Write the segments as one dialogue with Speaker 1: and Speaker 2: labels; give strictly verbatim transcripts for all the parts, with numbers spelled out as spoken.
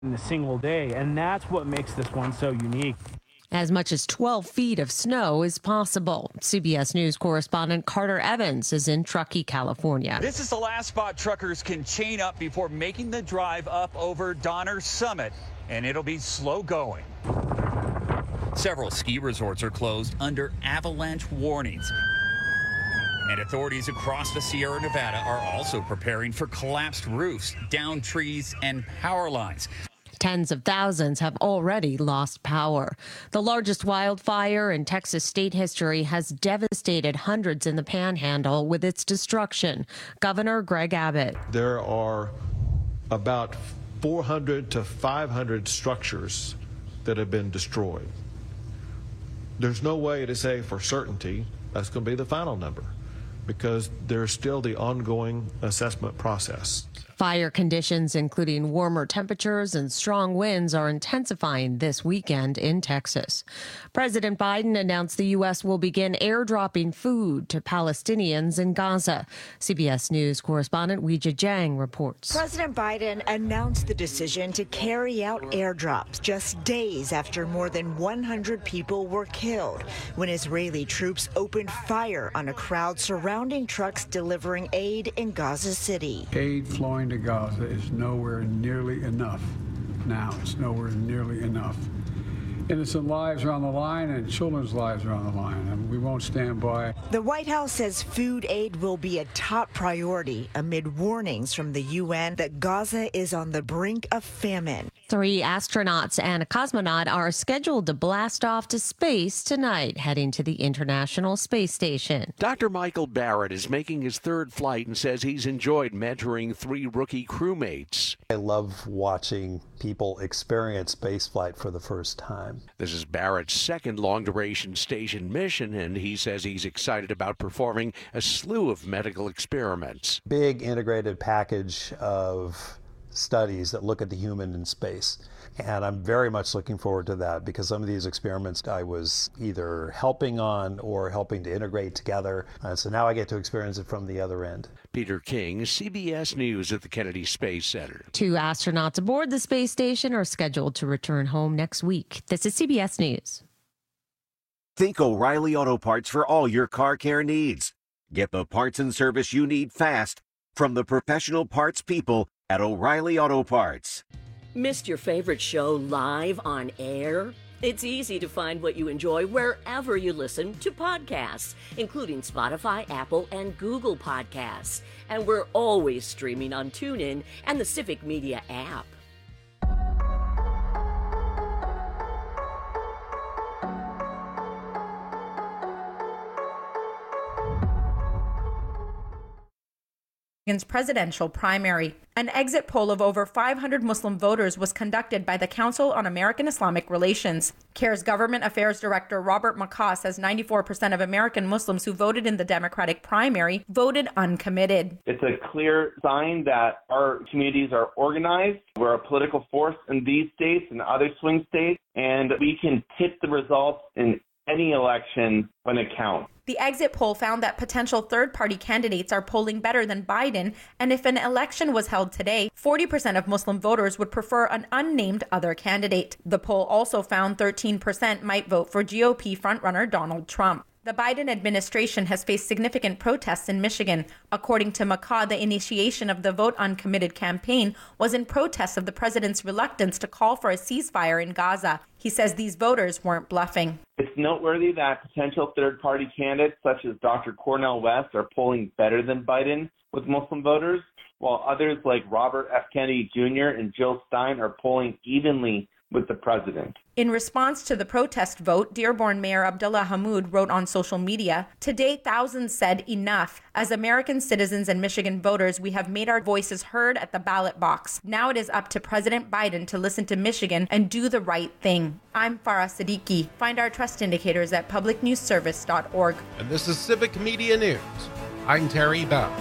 Speaker 1: in a single day, and that's what makes this one so unique.
Speaker 2: As much as twelve feet of snow is possible. C B S News correspondent Carter Evans is in Truckee, California.
Speaker 3: This is the last spot truckers can chain up before making the drive up over Donner Summit, and it'll be slow going. Several ski resorts are closed under avalanche warnings. And authorities across the Sierra Nevada are also preparing for collapsed roofs, downed trees, and power lines.
Speaker 2: Tens of thousands have already lost power. The largest wildfire in Texas state history has devastated hundreds in the Panhandle with its destruction. Governor Greg Abbott.
Speaker 4: There are about four hundred to five hundred structures that have been destroyed. There's no way to say for certainty that's going to be the final number, because there's still the ongoing assessment process.
Speaker 2: Fire conditions, including warmer temperatures and strong winds, are intensifying this weekend in Texas. President Biden announced the U S will begin airdropping food to Palestinians in Gaza. C B S News correspondent Weijia Jiang reports.
Speaker 5: President Biden announced the decision to carry out airdrops just days after more than one hundred people were killed when Israeli troops opened fire on a crowd surrounding trucks delivering aid in Gaza City.
Speaker 6: Aid flowing to Gaza is nowhere nearly enough. Now it's nowhere nearly enough. Innocent lives are on the line and children's lives are on the line, and we won't stand by.
Speaker 5: The White House says food aid will be a top priority amid warnings from the U N that Gaza is on the brink of famine.
Speaker 2: Three astronauts and a cosmonaut are scheduled to blast off to space tonight, heading to the International Space Station.
Speaker 7: Doctor Michael Barrett is making his third flight and says he's enjoyed mentoring three rookie crewmates.
Speaker 8: I love watching people experience spaceflight for the first time.
Speaker 7: This is Barrett's second long-duration station mission, and he says he's excited about performing a slew of medical experiments.
Speaker 8: Big integrated package of studies that look at the human in space. And I'm very much looking forward to that, because some of these experiments I was either helping on or helping to integrate together. Uh, so now I get to experience it from the other end.
Speaker 7: Peter King, C B S News at the Kennedy Space Center.
Speaker 2: Two astronauts aboard the space station are scheduled to return home next week. This is C B S News.
Speaker 9: Think O'Reilly Auto Parts for all your car care needs. Get the parts and service you need fast from the professional parts people at O'Reilly Auto Parts.
Speaker 10: Missed your favorite show live on air? It's easy to find what you enjoy wherever you listen to podcasts, including Spotify, Apple, and Google Podcasts. And we're always streaming on TuneIn and the Civic Media app.
Speaker 11: Presidential primary. An exit poll of over five hundred Muslim voters was conducted by the Council on American Islamic Relations. CARE's Government Affairs Director Robert McCaw says ninety-four percent of American Muslims who voted in the Democratic primary voted uncommitted.
Speaker 12: It's a clear sign that our communities are organized. We're a political force in these states and other swing states, and we can tip the results in any election when it counts.
Speaker 11: The exit poll found that potential third-party candidates are polling better than Biden, and if an election was held today, forty percent of Muslim voters would prefer an unnamed other candidate. The poll also found thirteen percent might vote for G O P frontrunner Donald Trump. The Biden administration has faced significant protests in Michigan. According to McCaw, the initiation of the Vote Uncommitted campaign was in protest of the president's reluctance to call for a ceasefire in Gaza. He says these voters weren't bluffing.
Speaker 12: It's noteworthy that potential third-party candidates such as Doctor Cornel West are polling better than Biden with Muslim voters, while others like Robert F. Kennedy Junior and Jill Stein are polling evenly with the president.
Speaker 11: In response to the protest vote, Dearborn Mayor Abdullah Hammoud wrote on social media, "Today, thousands said enough. As American citizens and Michigan voters, we have made our voices heard at the ballot box. Now it is up to President Biden to listen to Michigan and do the right thing." I'm Farah Siddiqui. Find our trust indicators at public news service dot org.
Speaker 13: And this is Civic Media News. I'm Terry Bell.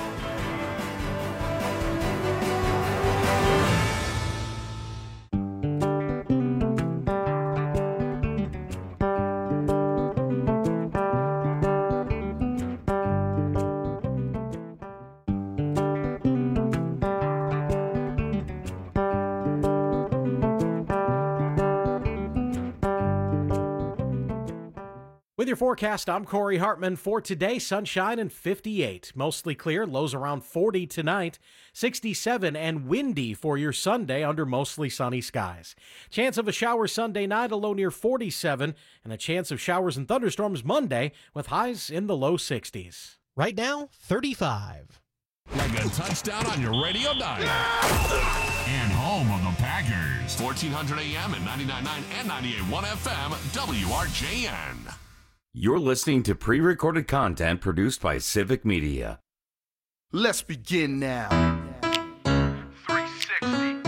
Speaker 14: With your forecast, I'm Corey Hartman. For today, sunshine and fifty-eight. Mostly clear, lows around forty tonight. sixty-seven and windy for your Sunday under mostly sunny skies. Chance of a shower Sunday night, a low near forty-seven. And a chance of showers and thunderstorms Monday with highs in the low sixties.
Speaker 15: Right now, thirty-five.
Speaker 16: Like a touchdown on your radio dial. And home of the Packers. fourteen hundred A M and ninety-nine point nine and ninety-eight point one F M, W R J N.
Speaker 17: You're listening to pre-recorded content produced by Civic Media.
Speaker 18: Let's begin now. three sixty.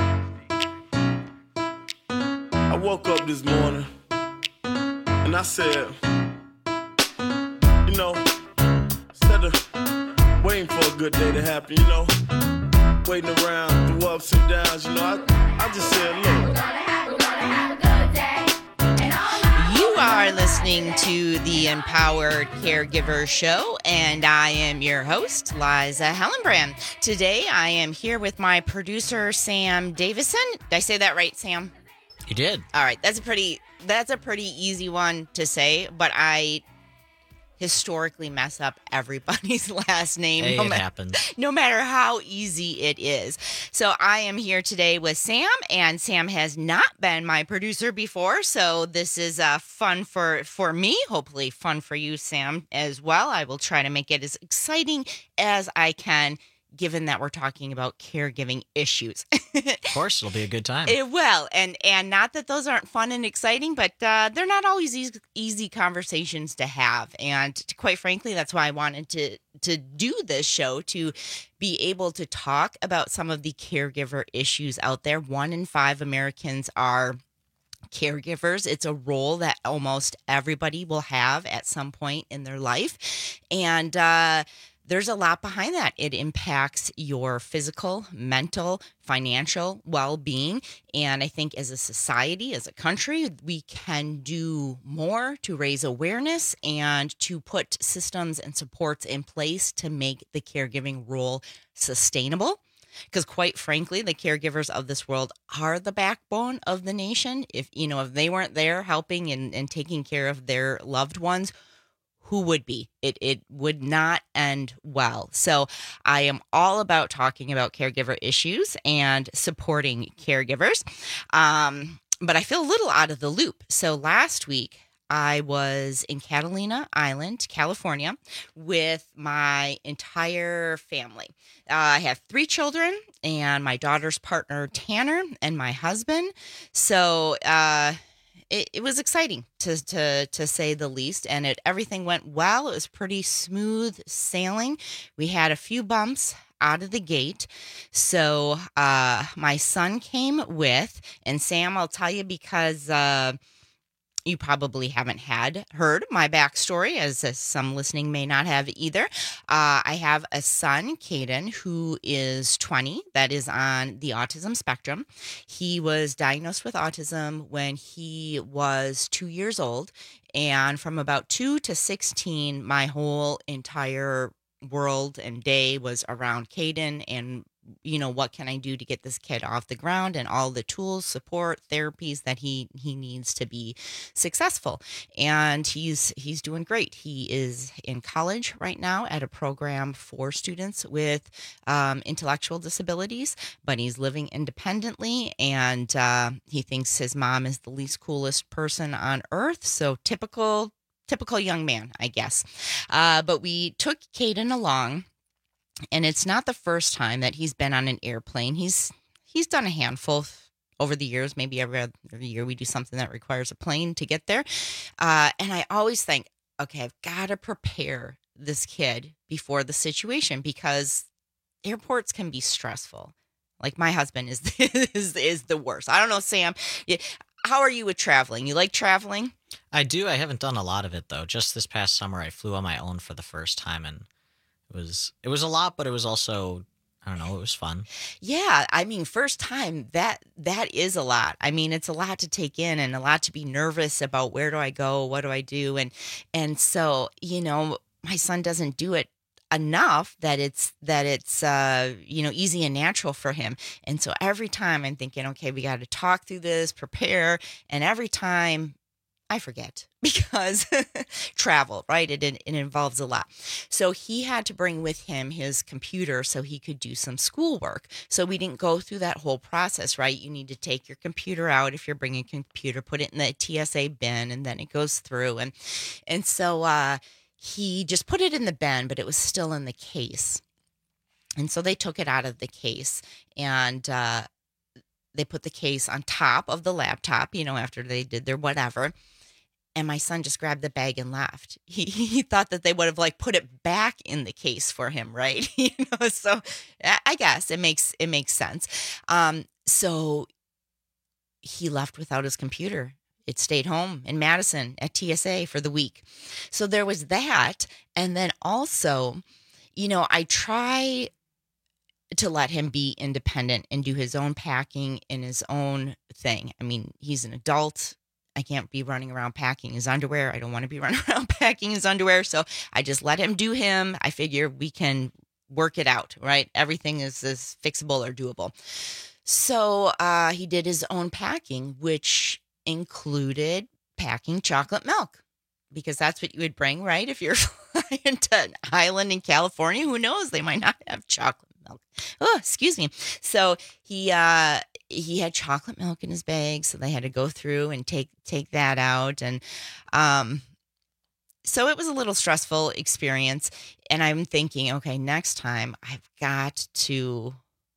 Speaker 19: I woke up this morning and I said, you know, instead of waiting for a good day to happen, you know, waiting around through ups and downs, you know, I, I just said, look.
Speaker 20: You are listening to the Empowered Caregiver Show, and I am your host, Liza Hellenbrand. Today, I am here with my producer, Sam Davison. Did I say that right, Sam?
Speaker 21: You did.
Speaker 20: All right, that's a pretty that's a pretty easy one to say, but I historically mess up everybody's last name.
Speaker 21: Hey,
Speaker 20: no
Speaker 21: it
Speaker 20: ma-
Speaker 21: happens.
Speaker 20: No matter how easy it is. So I am here today with Sam, and Sam has not been my producer before, so this is uh, fun for, for me, hopefully fun for you, Sam, as well. I will try to make it as exciting as I can, given that we're talking about caregiving issues.
Speaker 21: Of course, it'll be a good time.
Speaker 20: It will. And and not that those aren't fun and exciting, but uh, they're not always easy, easy conversations to have. And to, quite frankly, that's why I wanted to, to do this show, to be able to talk about some of the caregiver issues out there. One in five Americans are caregivers. It's a role that almost everybody will have at some point in their life. And uh there's a lot behind that. It impacts your physical, mental, financial well-being. And I think as a society, as a country, we can do more to raise awareness and to put systems and supports in place to make the caregiving role sustainable. Because quite frankly, the caregivers of this world are the backbone of the nation. If, you know, if they weren't there helping and, and taking care of their loved ones, who would be? It it would not end well. So I am all about talking about caregiver issues and supporting caregivers. Um, but I feel a little out of the loop. So last week, I was in Catalina Island, California, with my entire family. Uh, I have three children and my daughter's partner, Tanner, and my husband. So uh It, it was exciting to, to to say the least, and it everything went well. It was pretty smooth sailing. We had a few bumps out of the gate. So uh, my son came with, and Sam, I'll tell you because uh, you probably haven't had heard my backstory, as uh, some listening may not have either. Uh, I have a son, Caden, who is twenty, that is on the autism spectrum. He was diagnosed with autism when he was two years old. And from about two to sixteen, my whole entire world and day was around Caden and, you know, what can I do to get this kid off the ground and all the tools, support, therapies that he, he needs to be successful. And he's, he's doing great. He is in college right now at a program for students with um, intellectual disabilities, but he's living independently, and uh, he thinks his mom is the least coolest person on earth. So typical, typical young man, I guess. Uh, but we took Caden along. And it's not the first time that he's been on an airplane. He's he's done a handful over the years. Maybe every other year we do something that requires a plane to get there. Uh, and I always think, okay, I've got to prepare this kid before the situation, because airports can be stressful. Like my husband is is is the worst. I don't know, Sam. How are you with traveling? You like traveling?
Speaker 21: I do. I haven't done a lot of it, though. Just this past summer, I flew on my own for the first time, and It was it was a lot, but it was also, I don't know, it was fun.
Speaker 20: Yeah, I mean, first time, that that is a lot. I mean, it's a lot to take in and a lot to be nervous about. Where do I go? What do I do? And and so, you know, my son doesn't do it enough that it's that it's uh, you know, easy and natural for him. And so every time I'm thinking, okay, we got to talk through this, prepare, and every time I forget because travel, right? It, it involves a lot. So he had to bring with him his computer so he could do some schoolwork. So we didn't go through that whole process, right? You need to take your computer out if you're bringing a computer, put it in the T S A bin, and then it goes through. And, and so uh, he just put it in the bin, but it was still in the case. And so they took it out of the case and uh, they put the case on top of the laptop, you know, after they did their whatever. And my son just grabbed the bag and left. He he thought that they would have like put it back in the case for him, right? you know, so I guess it makes it makes sense. Um, so he left without his computer. It stayed home in Madison at T S A for the week. So there was that, and then also, you know, I try to let him be independent and do his own packing and his own thing. I mean, he's an adult. I can't be running around packing his underwear. I don't want to be running around packing his underwear. So I just let him do him. I figure we can work it out, right? Everything is, is fixable or doable. So uh, he did his own packing, which included packing chocolate milk, because that's what you would bring, right? If you're flying to an island in California, who knows? They might not have chocolate milk. Oh, excuse me. So he, uh, he had chocolate milk in his bag, so they had to go through and take take that out. And um, so it was a little stressful experience. And I'm thinking, okay, next time I've got to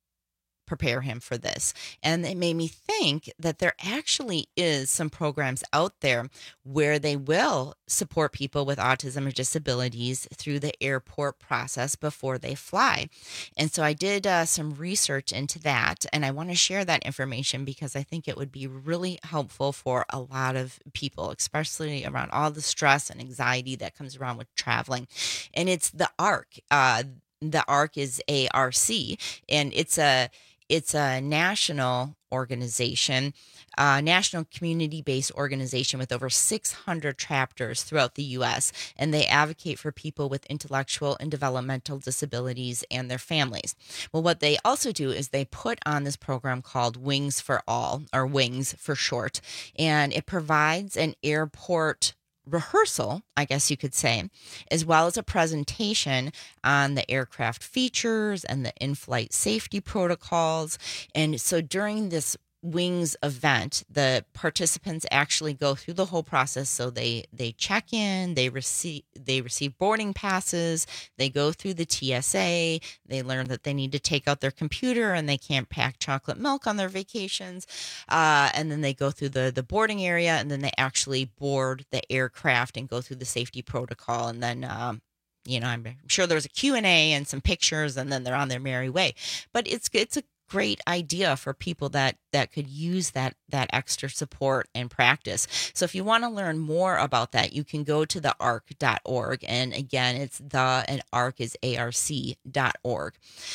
Speaker 20: prepare him for this. And it made me think that there actually is some programs out there where they will support people with autism or disabilities through the airport process before they fly. And so I did uh, some research into that, and I want to share that information because I think it would be really helpful for a lot of people, especially around all the stress and anxiety that comes around with traveling. And it's the A R C. Uh, the A R C is A R C, and it's a It's a national organization, a national community-based organization with over six hundred chapters throughout the U S, and they advocate for people with intellectual and developmental disabilities and their families. Well, what they also do is they put on this program called Wings for All, or WINGS for short, and it provides an airport rehearsal, I guess you could say, as well as a presentation on the aircraft features and the in-flight safety protocols. And so during this WINGS event, the participants actually go through the whole process. So they they check in, they receive they receive boarding passes, they go through the T S A, they learn that they need to take out their computer and they can't pack chocolate milk on their vacations, uh, and then they go through the the boarding area, and then they actually board the aircraft and go through the safety protocol, and then um, you know, I'm sure there's a Q and A and some pictures, and then they're on their merry way. But it's it's a great idea for people that that could use that that extra support and practice. So if you want to learn more about that, you can go to the arc dot org, and again, it's the and A R C is A R C dot org.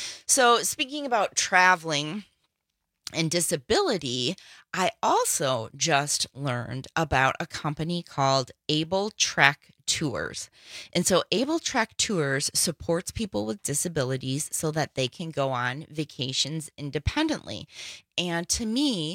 Speaker 20: So speaking about traveling and disability, I also just learned about a company called Able Trek Tours. And so Able Trek Tours supports people with disabilities so that they can go on vacations independently. And to me,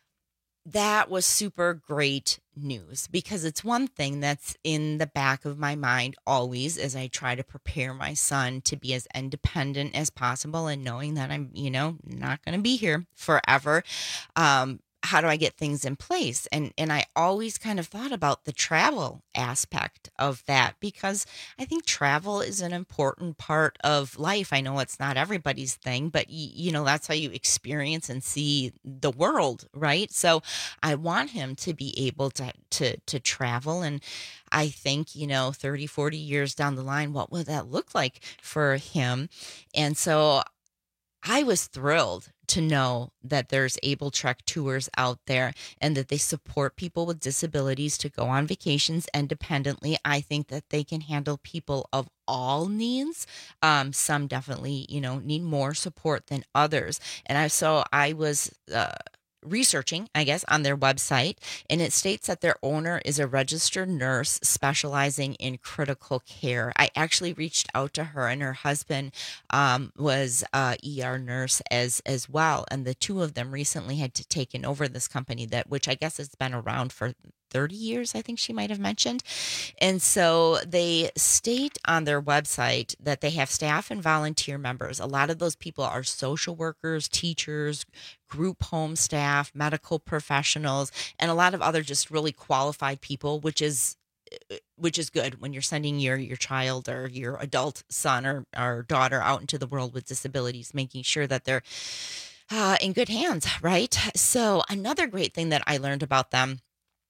Speaker 20: that was super great news, because it's one thing that's in the back of my mind always as I try to prepare my son to be as independent as possible, and knowing that I'm, you know, not going to be here forever. Um, how do I get things in place? And and I always kind of thought about the travel aspect of that, because I think travel is an important part of life. I know it's not everybody's thing, but y- you know, that's how you experience and see the world, right? So I want him to be able to to to travel. And I think, you know, thirty, forty years down the line, what would that look like for him? And so I was thrilled to know that there's Able Trek Tours out there, and that they support people with disabilities to go on vacations independently. I think that they can handle people of all needs. Um, some definitely, you know, need more support than others. And I, so I was, uh, researching, I guess, on their website, and it states that their owner is a registered nurse specializing in critical care. I actually reached out to her, and her husband um, was a E R nurse as as well, and the two of them recently had to taken over this company that, which I guess has been around for thirty years, I think she might have mentioned. And so they state on their website that they have staff and volunteer members. A lot of those people are social workers, teachers, group home staff, medical professionals, and a lot of other just really qualified people, which is which is good when you're sending your your child or your adult son or, or daughter out into the world with disabilities, making sure that they're uh, in good hands, right? So another great thing that I learned about them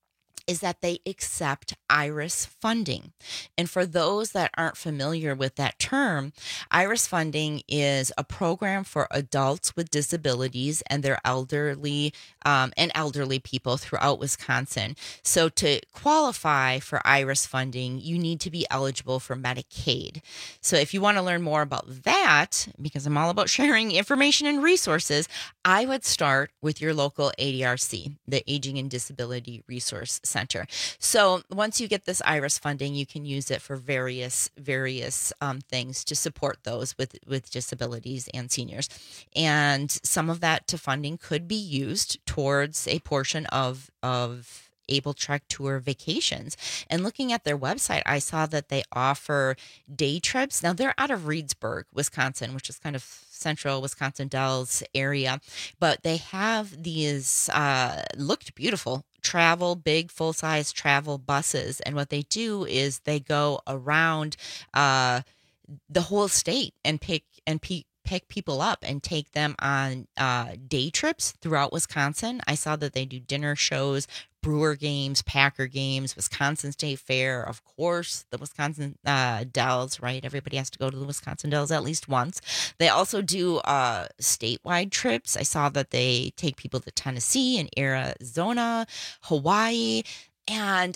Speaker 20: is that they accept IRIS funding. And for those that aren't familiar with that term, IRIS funding is a program for adults with disabilities and their elderly um, and elderly people throughout Wisconsin. So to qualify for IRIS funding, you need to be eligible for Medicaid. So if you want to learn more about that, because I'm all about sharing information and resources, I would start with your local A D R C, the Aging and Disability Resource Center. So once you get this IRIS funding, you can use it for various various um, things to support those with, with disabilities and seniors. And some of that to funding could be used towards a portion of of Able Trek Tour vacations. And looking at their website, I saw that they offer day trips. Now they're out of Reedsburg, Wisconsin, which is kind of central Wisconsin Dells area, but they have these uh, looked beautiful travel, big full-size travel buses. And what they do is they go around uh, the whole state and pick and pick pick people up and take them on uh, day trips throughout Wisconsin. I saw that they do dinner shows, Brewer games, Packer games, Wisconsin State Fair, of course, the Wisconsin uh, Dells, right? Everybody has to go to the Wisconsin Dells at least once. They also do uh, statewide trips. I saw that they take people to Tennessee and Arizona, Hawaii, and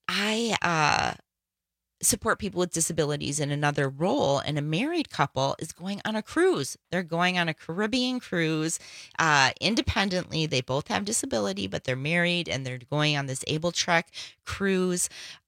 Speaker 20: I uh, support people with disabilities in another role, and a married couple is going on a cruise. They're going on a Caribbean cruise uh, independently. They both have disability, but they're married, and they're going on this Able Trek cruise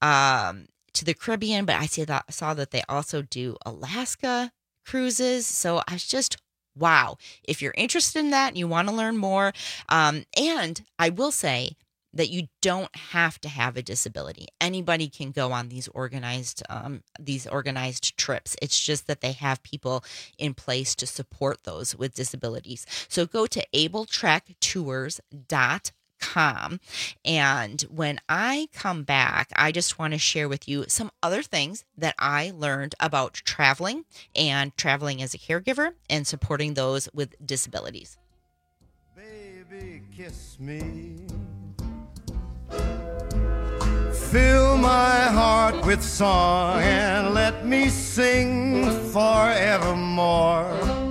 Speaker 20: um, to the Caribbean. But I see that, saw that they also do Alaska cruises. So I was just, wow. If you're interested in that and you want to learn more, um, and I will say, that you don't have to have a disability. Anybody can go on these organized um, these organized trips. It's just that they have people in place to support those with disabilities. So go to able trek tours dot com. And when I come back, I just want to share with you some other things that I learned about traveling and traveling as a caregiver and supporting those with disabilities.
Speaker 1: Baby, kiss me. Fill my heart with song and let me sing forevermore.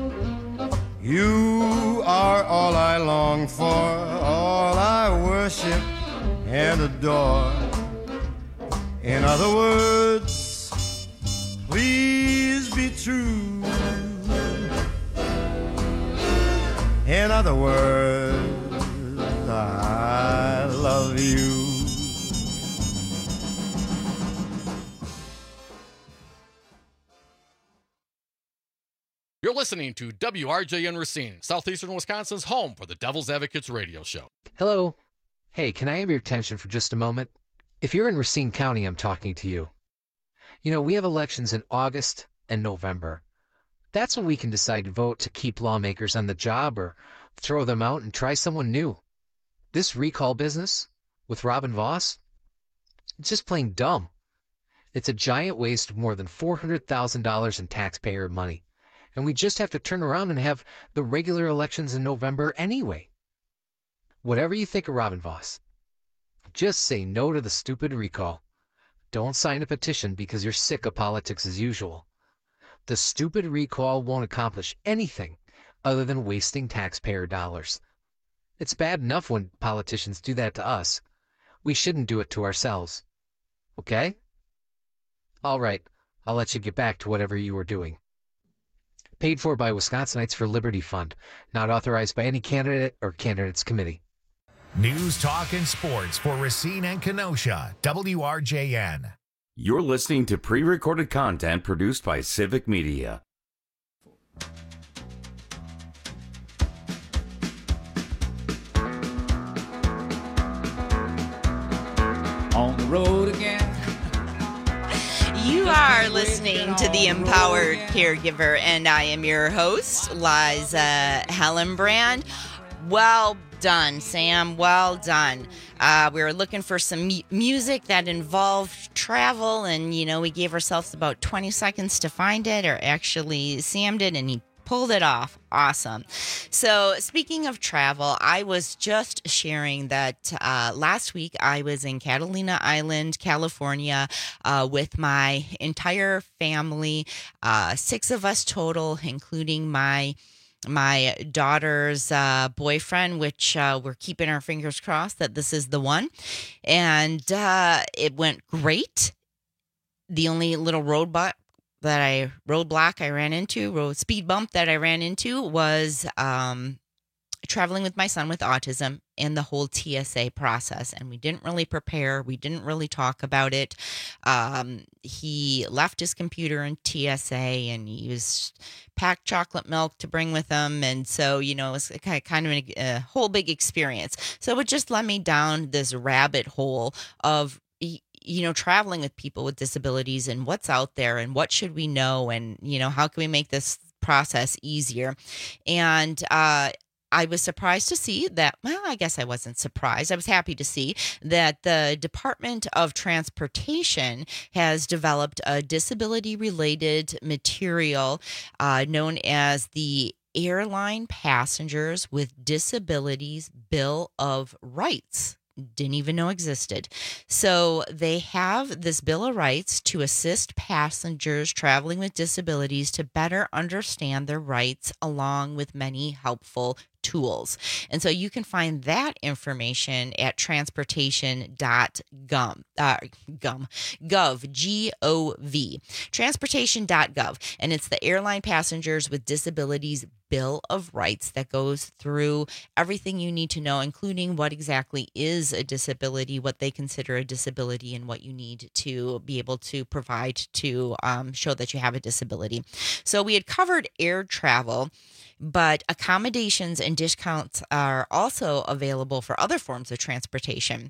Speaker 1: You are all I long for, all I worship and adore. In other words, please be true. In other words, I love you.
Speaker 22: You're listening to W R J N Racine, Southeastern Wisconsin's home for the Devil's Advocates radio show.
Speaker 23: Hello. Hey, can I have your attention for just a moment? If you're in Racine County, I'm talking to you. You know, we have elections in August and November. That's when we can decide to vote to keep lawmakers on the job or throw them out and try someone new. This recall business with Robin Vos, it's just plain dumb. It's a giant waste of more than four hundred thousand dollars in taxpayer money. And we just have to turn around and have the regular elections in November anyway. Whatever you think of Robin Vos, just say no to the stupid recall. Don't sign a petition because you're sick of politics as usual. The stupid recall won't accomplish anything other than wasting taxpayer dollars. It's bad enough when politicians do that to us. We shouldn't do it to ourselves. Okay? All right, I'll let you get back to whatever you were doing. Paid for by Wisconsinites for Liberty Fund. Not authorized by any candidate or candidates committee.
Speaker 24: News, talk, and sports for Racine and Kenosha. W R J N.
Speaker 17: You're listening to pre-recorded content produced by Civic Media.
Speaker 20: are listening to The Empowered Caregiver, and I am your host, Liza Hellenbrand. Well done, Sam. Well done. Uh, we were looking for some mu- music that involved travel, and, you know, we gave ourselves about twenty seconds to find it, or actually Sam did, and he pulled it off. Awesome. So speaking of travel, I was just sharing that uh, last week I was in Catalina Island, California, uh, with my entire family, uh, six of us total, including my my daughter's uh, boyfriend, which uh, we're keeping our fingers crossed that this is the one. And uh, it went great. The only little roadblock that I roadblock I ran into, road speed bump that I ran into was um, traveling with my son with autism and the whole T S A process. And we didn't really prepare. We didn't really talk about it. Um, he left his computer in T S A and he was packed chocolate milk to bring with him. And so, you know, it was kind of a, a whole big experience. So it just led me down this rabbit hole of, you know, traveling with people with disabilities and what's out there and what should we know and, you know, how can we make this process easier? And uh, I was surprised to see that, well, I guess I wasn't surprised. I was happy to see that the Department of Transportation has developed a disability-related material uh, known as the Airline Passengers with Disabilities Bill of Rights. Didn't even know existed. So they have this Bill of Rights to assist passengers traveling with disabilities to better understand their rights, along with many helpful tools. And so you can find that information at transportation dot gov, uh, gum, gov, G O V, transportation dot gov. And it's the Airline Passengers with Disabilities Bill of Rights that goes through everything you need to know, including what exactly is a disability, what they consider a disability, and what you need to be able to provide to um, show that you have a disability. So we had covered air travel, but accommodations and discounts are also available for other forms of transportation.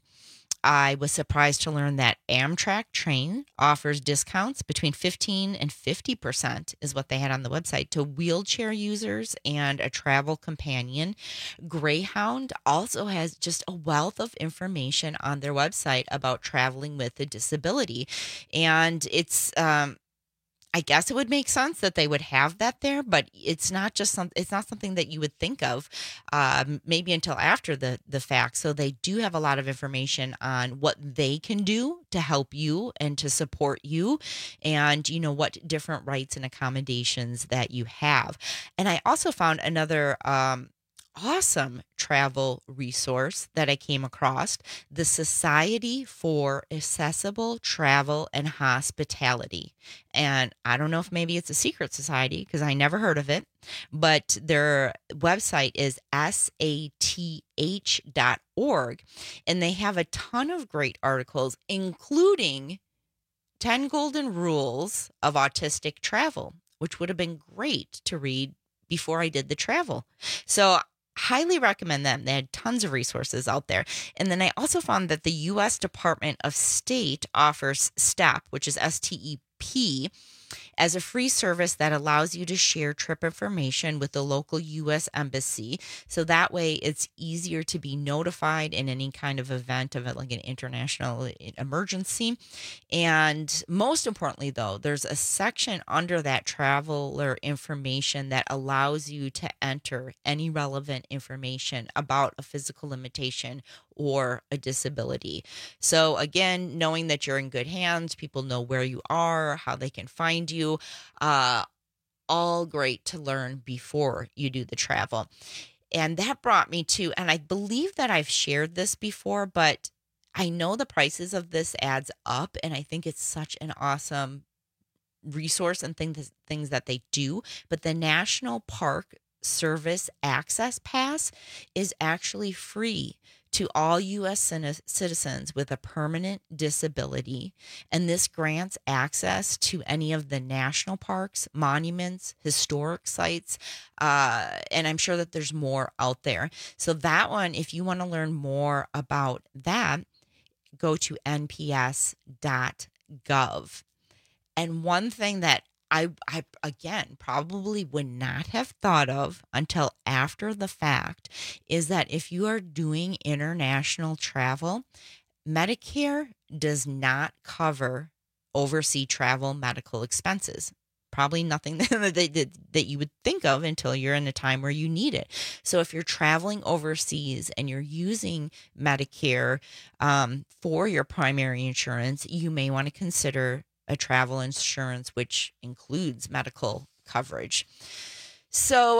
Speaker 20: I was surprised to learn that Amtrak train offers discounts between fifteen and fifty percent is what they had on the website to wheelchair users and a travel companion. Greyhound also has just a wealth of information on their website about traveling with a disability. And it's, um, I guess it would make sense that they would have that there, but it's not just some, it's not something that you would think of um, maybe until after the, the fact. So they do have a lot of information on what they can do to help you and to support you and, you know, what different rights and accommodations that you have. And I also found another um, awesome travel resource that I came across, the Society for Accessible Travel and Hospitality. And I don't know if maybe it's a secret society because I never heard of it, but their website is S A T H dot org. And they have a ton of great articles, including ten Golden Rules of Autistic Travel, which would have been great to read before I did the travel. So highly recommend them. They had tons of resources out there. And then I also found that the U S Department of State offers STEP, which is S T E P, as a free service that allows you to share trip information with the local U S embassy. So that way it's easier to be notified in any kind of event of it, like an international emergency. And most importantly, though, there's a section under that traveler information that allows you to enter any relevant information about a physical limitation or a disability. So again, knowing that you're in good hands, people know where you are, how they can find you, uh, all great to learn before you do the travel. And that brought me to, and I believe that I've shared this before, but I know the prices of this adds up, and I think it's such an awesome resource and things, things that they do. But the National Park Service Access Pass is actually free to all U S citizens with a permanent disability, and this grants access to any of the national parks, monuments, historic sites, uh, and I'm sure that there's more out there. So that one, if you want to learn more about that, go to N P S dot gov. And one thing that I, I, again, probably would not have thought of until after the fact is that if you are doing international travel, Medicare does not cover overseas travel medical expenses. Probably nothing that, that, that you would think of until you're in a time where you need it. So if you're traveling overseas and you're using Medicare um, for your primary insurance, you may want to consider a travel insurance, which includes medical coverage. So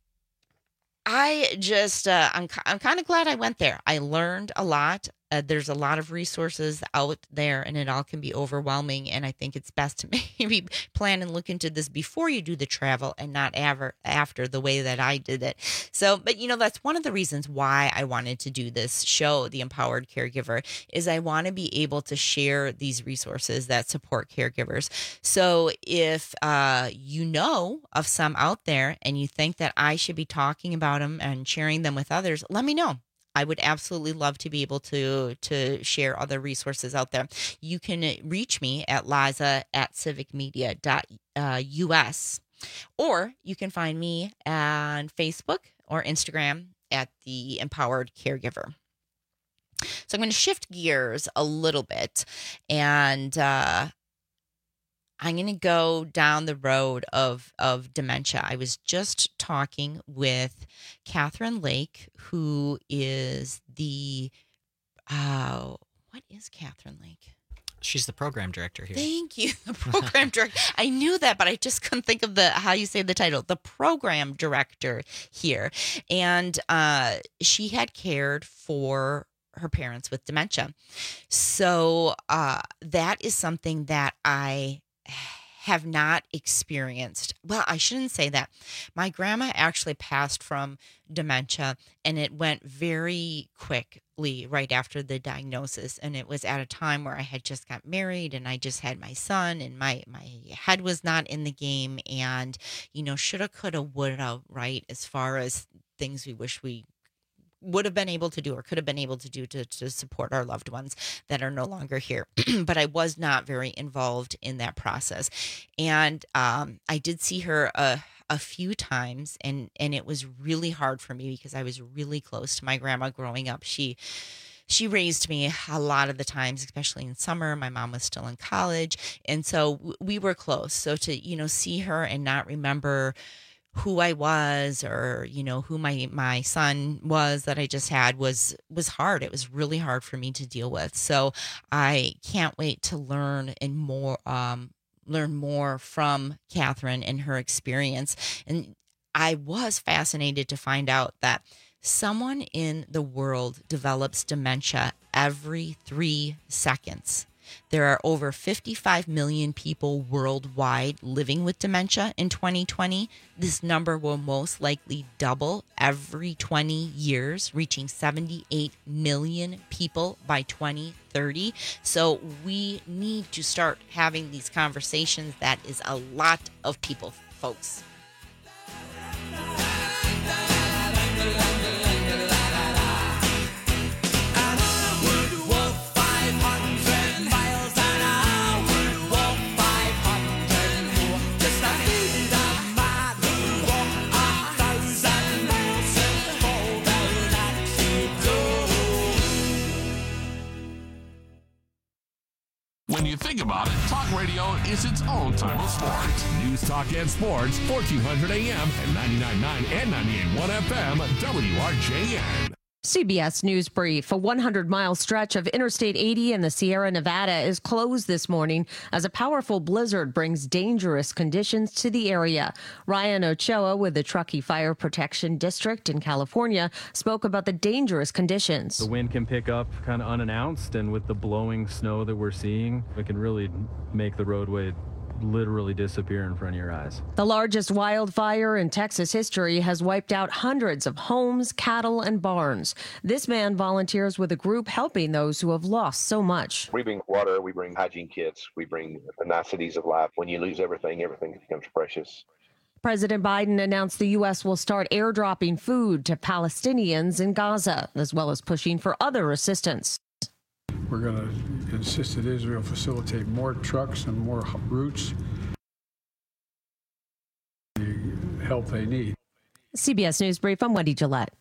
Speaker 20: I just, uh, I'm, I'm kind of glad I went there. I learned a lot. Uh, there's a lot of resources out there, and it all can be overwhelming. And I think it's best to maybe plan and look into this before you do the travel and not ever after, the way that I did it. So, but you know, that's one of the reasons why I wanted to do this show, The Empowered Caregiver, is I want to be able to share these resources that support caregivers. So if uh, you know of some out there and you think that I should be talking about them and sharing them with others, let me know. I would absolutely love to be able to to share other resources out there. You can reach me at liza at civic media dot U S, or you can find me on Facebook or Instagram at The Empowered Caregiver. So I'm going to shift gears a little bit, and uh, I'm going to go down the road of, of dementia. I was just talking with Catherine Lake, who is the, uh, what is Catherine Lake?
Speaker 21: She's the program director here.
Speaker 20: Thank you. The program director. I knew that, but I just couldn't think of the how you say the title. The program director here. And uh, she had cared for her parents with dementia. So uh, that is something that I have not experienced. Well, I shouldn't say that. My grandma actually passed from dementia, and it went very quickly right after the diagnosis. And it was at a time where I had just got married, and I just had my son, and my, my head was not in the game. And, you know, shoulda, coulda, woulda, right? As far as things we wish we would have been able to do or could have been able to do to, to support our loved ones that are no longer here. But I was not very involved in that process. And um, I did see her a, a few times, and, and it was really hard for me because I was really close to my grandma growing up. She She raised me a lot of the times, especially in summer. My mom was still in college. And so we were close. So to, you know, see her and not remember who I was, or, you know, who my, my son was that I just had was, was hard. It was really hard for me to deal with. So I can't wait to learn and more, um, learn more from Catherine and her experience. And I was fascinated to find out that someone in the world develops dementia every three seconds. There are over fifty-five million people worldwide living with dementia in twenty twenty. This number will most likely double every twenty years, reaching seventy-eight million people by twenty thirty. So we need to start having these conversations. That is a lot of people, folks.
Speaker 16: When you think about it, talk radio is its own type of sport. News, talk, and sports, fourteen hundred A M and ninety-nine point nine and ninety-eight point one F M, W R J N.
Speaker 2: C B S News Brief. A one hundred mile stretch of Interstate eighty in the Sierra Nevada is closed this morning as a powerful blizzard brings dangerous conditions to the area. Ryan Ochoa with the Truckee Fire Protection District in California spoke about the dangerous conditions.
Speaker 3: The wind can pick up kind of unannounced, and with the blowing snow that we're seeing, it can really make the roadway literally disappear in front of your eyes.
Speaker 2: The largest wildfire in Texas history has wiped out hundreds of homes, cattle, and barns. This man volunteers with a group helping those who have lost so much.
Speaker 4: We bring water, we bring hygiene kits, we bring the niceties of life. When you lose everything, everything becomes precious.
Speaker 2: President Biden announced the U S will start airdropping food to Palestinians in Gaza, as well as pushing for other assistance.
Speaker 5: We're going to insist that Israel facilitate more trucks and more routes, the help they need.
Speaker 2: C B S News Brief, I'm Wendy Gillette.